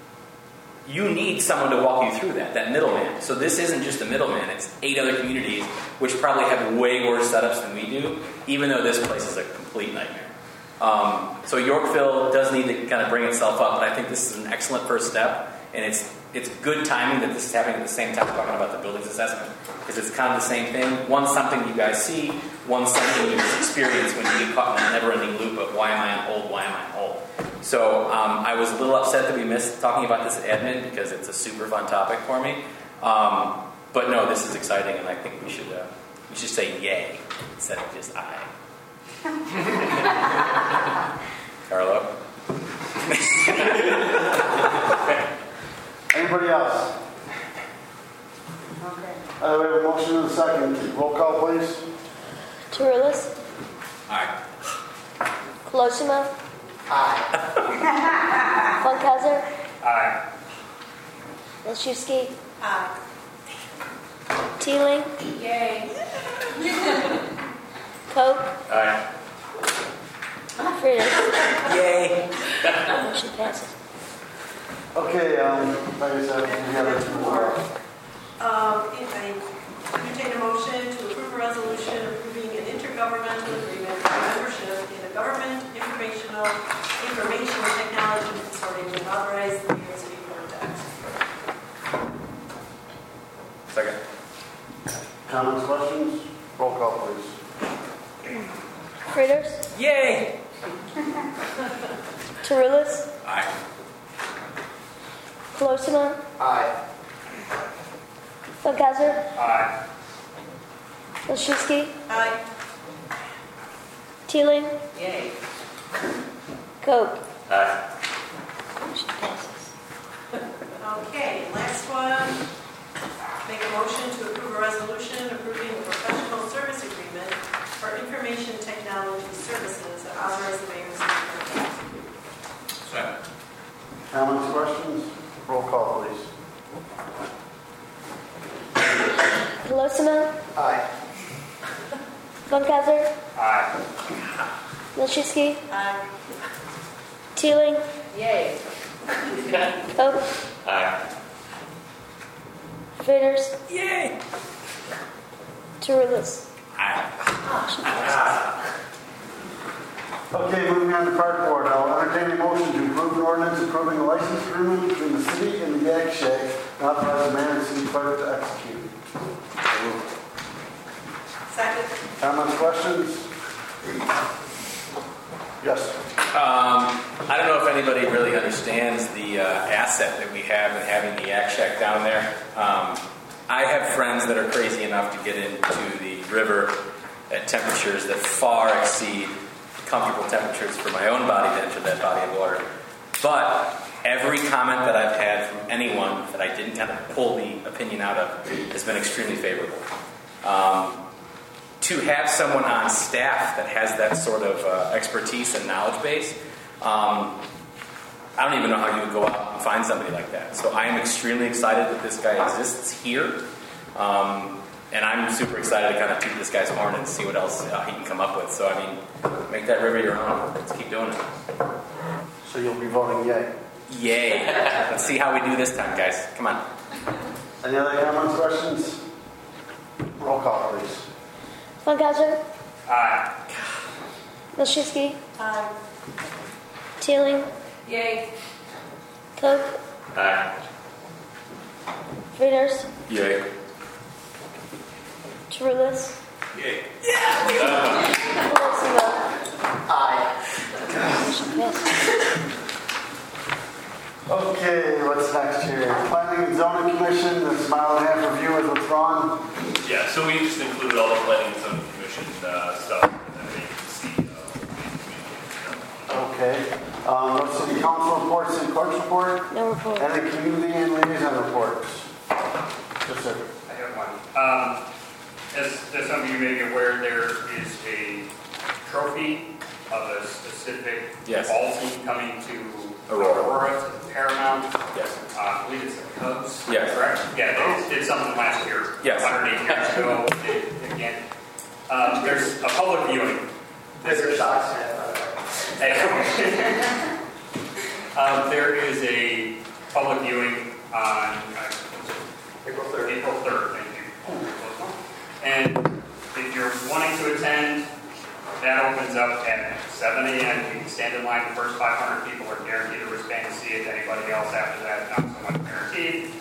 You need someone to walk you through that, that middleman. So this isn't just a middleman, it's eight other communities which probably have way worse setups than we do, even though this place is a complete nightmare. Um, so Yorkville does need to kind of bring itself up, but I think this is an excellent first step, and it's it's good timing that this is happening at the same time talking about the buildings assessment, because it's kind of the same thing. One's something you guys see, one's something you just experience when you get caught in a never-ending loop of why am I on hold, why am I on hold. So um, I was a little upset that we missed talking about this at admin because it's a super fun topic for me. Um, but no, this is exciting, and I think we should uh, we should say yay instead of just I. Carlo?
Anybody else?
Okay.
Uh, we have a motion and a second. Roll call, please.
Tarulis?
Aye.
Colosimo?
Aye.
Funkhauser?
Aye.
Leszewski?
Aye.
Teeling?
Yay.
Coke?
Aye.
Fritters?
Yay.
Motion passes.
Okay, um, like I said, we have it tomorrow.
Um, if I entertain a motion to approve a resolution approving an intergovernmental agreement for membership in a government informational information technology consortium and authorize the mayor and city clerk to execute.
Second.
Comments, questions? Roll call, please.
Fritters?
Yay.
Tarulis?
Aye.
Colosimo?
Aye.
Funkhauser?
Aye.
Leszewski?
Aye.
Teeling?
Yay.
Coke?
Aye.
Motion passes.
Okay, last one. Make a motion to approve a resolution approving a professional service agreement for information technology services that authorize the mayor and city clerk to execute.
Second.
Comments, questions? Roll call, please.
Colosimo?
Aye.
Funkhauser?
Aye.
Leszewski?
Aye.
Teeling?
Yay.
Coke?
Aye.
Fritters?
Yay.
Tarulis?
Aye.
Motion passes.
Okay, moving on to park board. I'll entertain a motion to approve an ordinance approving a license agreement between the city and the Yak Shack, and authorize the mayor and city clerk to execute.
Second.
Comments, questions? Yes.
Um, I don't know if anybody really understands the uh, asset that we have in having the Yak Shack down there. Um, I have friends that are crazy enough to get into the river at temperatures that far exceed comfortable temperatures for my own body to enter that body of water. But every comment that I've had from anyone that I didn't kind of pull the opinion out of has been extremely favorable. Um, to have someone on staff that has that sort of uh, expertise and knowledge base, um, I don't even know how you would go out and find somebody like that. So I am extremely excited that this guy exists here. Um, and I'm super excited to kind of toot this guy's horn and see what else uh, he can come up with. So, I mean, make that river your own. Let's keep doing it.
So you'll be voting yay.
Yay. Let's see how we do this time, guys. Come on.
Any other comments, questions? Roll call, please.
Funkhauser?
Aye.
Leszewski?
Aye.
Teeling?
Yay.
Coke?
Aye.
Fritters?
Yay.
Tarulis?
Yay.
Colosimo?
Aye.
Motion passes.
Okay, what's next here? Planning and Zoning Commission, this mile and a half review is withdrawn.
Yeah, so we just included all the planning and zoning commission uh, stuff that they can see. Uh,
Okay. Um, no city council reports and clerk's report?
No report.
And the community and liaison reports? Yes, sir.
I have one. Um, as, as some of you may be aware, there is a trophy of a specific
Yes.
ball team coming to
Aurora.
Aurora to Paramount.
Yes.
Uh, I believe it's the Cubs.
Yes.
Correct? Yeah, they did something last year.
Yes.
one hundred eight years ago. They- Again. Um, there's a public viewing.
Mister Sox.
um, there is a public viewing on uh, April third. April third, thank you. And if you're wanting to attend, that opens up at seven a.m. You can stand in line. The first five hundred people are guaranteed a wristband to see it. Anybody else after that, not so much guaranteed.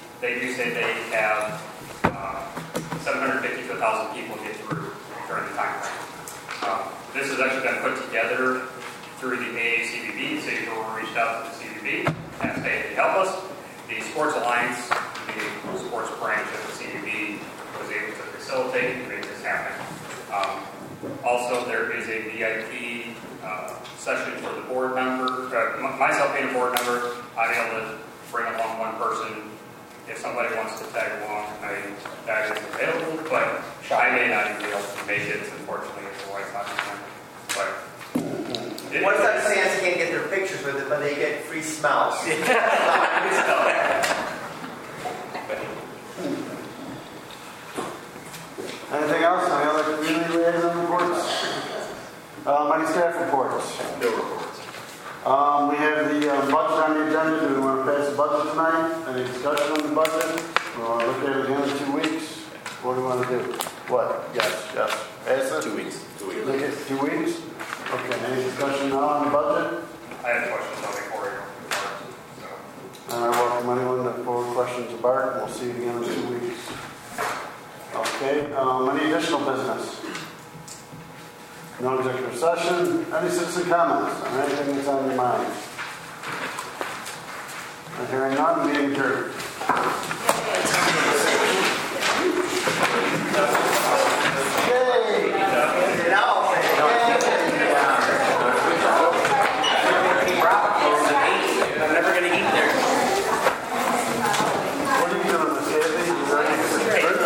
they say they have uh, seven hundred fifty to one thousand people get through during the time frame. Um, this has actually been put together through the A A C B B. City of Aurora reached out to the C B B and asked, hey, can you help us? The Sports Alliance, the sports branch of the C B B, was able to facilitate and make this happen. Um, also, there is a V I P uh, session for the board member. Uh, myself being a board member, I'm able to bring along one person. If somebody wants to tag along, I, that is available, but I may not even be able to make it, unfortunately, it's a white house. But
what if that fans can't get their pictures with it, but they get free smells?
Anything else? Any other community liaison reports? Um, any staff reports?
No reports.
Um, we have the uh, budget on the agenda. Do we want to pass the budget tonight? Any discussion on the budget? We want to look at it again in two weeks? What do we want to do? What? Yes, yes. Pass it?
Two weeks. Two weeks.
Look at two weeks? Okay, any discussion now on the budget?
I have questions on the corridor. So.
And I welcome anyone that forward questions of Bart. We'll see you again in two weeks. Okay, um, any additional business? No executive session. Any citizen comments on anything that's on your mind? I'm hearing none, meeting adjourned.
I'm never going to eat there.
What are you doing, Miss Kathy? You ready for the trip?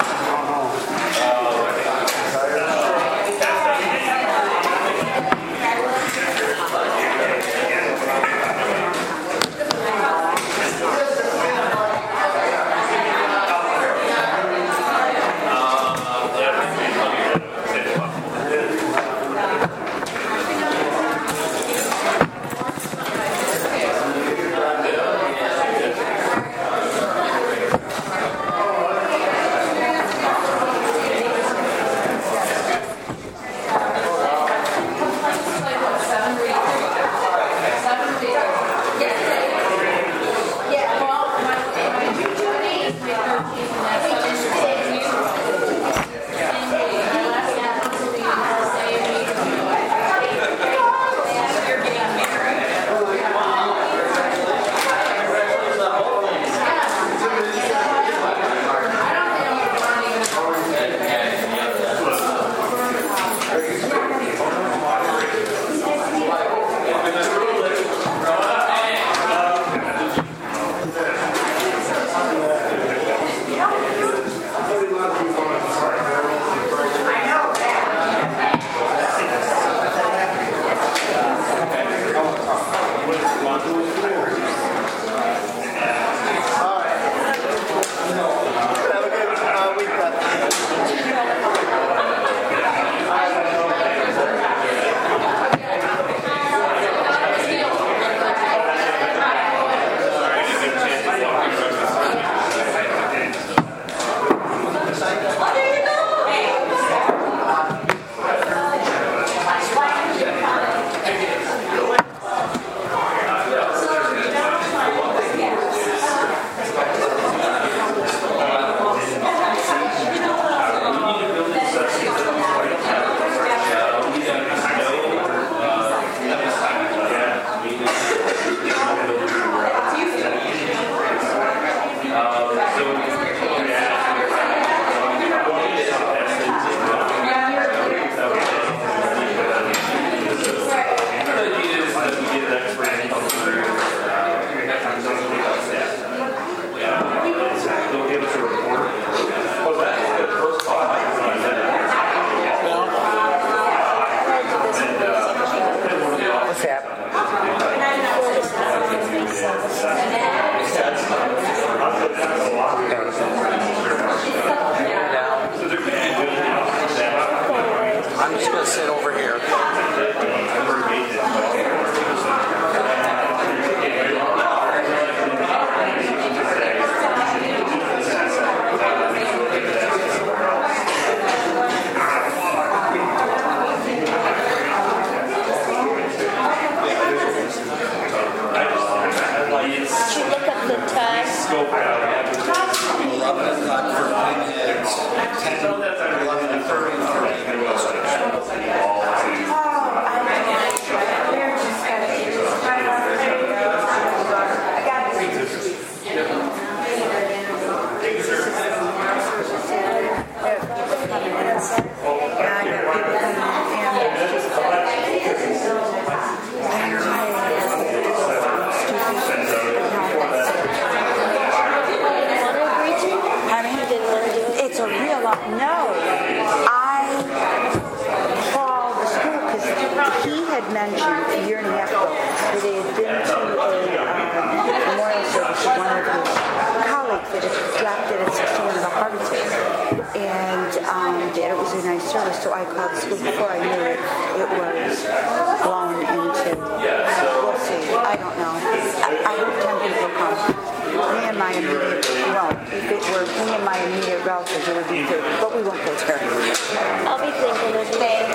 No, I called the school because he had mentioned a year and a half ago that they had been to a uh, memorial service of one of his colleagues that had dropped dead at sixteen of a heart attack. And um, that it was a nice service, so I called the school before I knew it. It was blown into. We'll see. I don't know. I, I hope ten people come. Me and my immediate, well, if it were me and my immediate relatives, it would be thirty, but we won't go there.
I'll be thinking of it.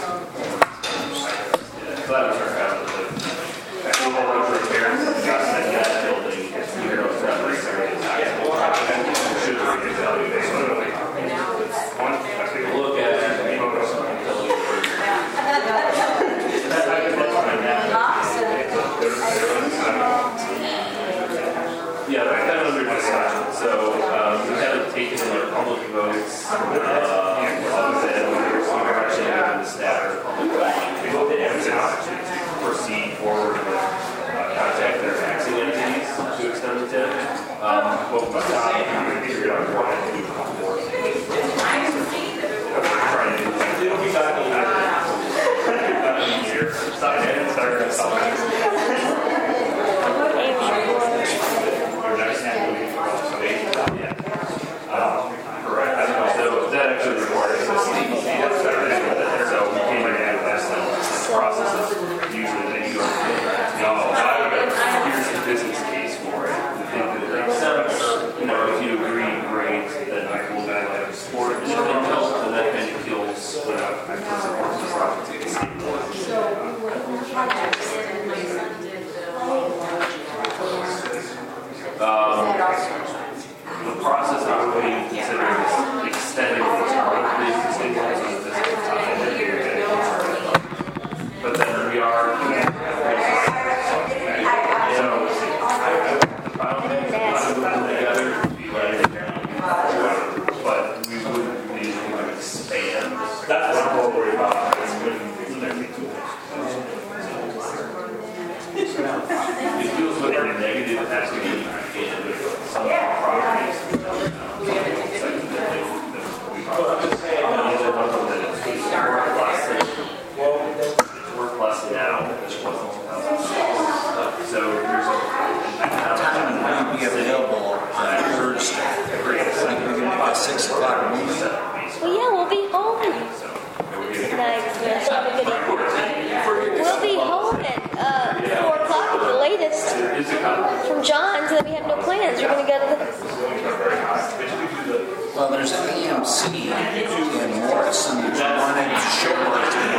So that was our kind of the global road repairs, got that gas building, you know, it's not very serious. Should be evaluated. Look at it. Yeah, that's kind of under discussion. So um, we haven't taken our public votes. Uh, other than we're actually having the staff or public vote to proceed forward with uh, contact their taxing entities to extend the T I P. Um, but we stopped figured out what to do before. It'll be back in a year. Stop it. Start to stop it. Your next annual meeting for state. Yeah. Um, correct. So that actually requires a C D C. So we came in and that's the process is usually that you go. No, I would have here's the business case for it. The thing that it makes sense. You know, if you agree, great. Then I will back like support it. And that kind of kills without the profit to the same one. Um, the process I would be considering is extending the term of the existing ones on the physical time. But then we are. So, I don't think we're putting together to be writing it down. But we would need to expand. That's what I'm worried about. It feels like a negative activity in some properties. But I'm just saying, it's worth less now than it was in two thousand six. So there's a
time will be available on Thursday. Like we're going to make a six o'clock meeting.
Well, yeah, we'll be home. Nice. Have a good evening. We'll be home at uh, four o'clock at the latest from John's, and then we have no plans. You're going to go to the...
Well, there's an A M C in Morrison. There's one in Showroom.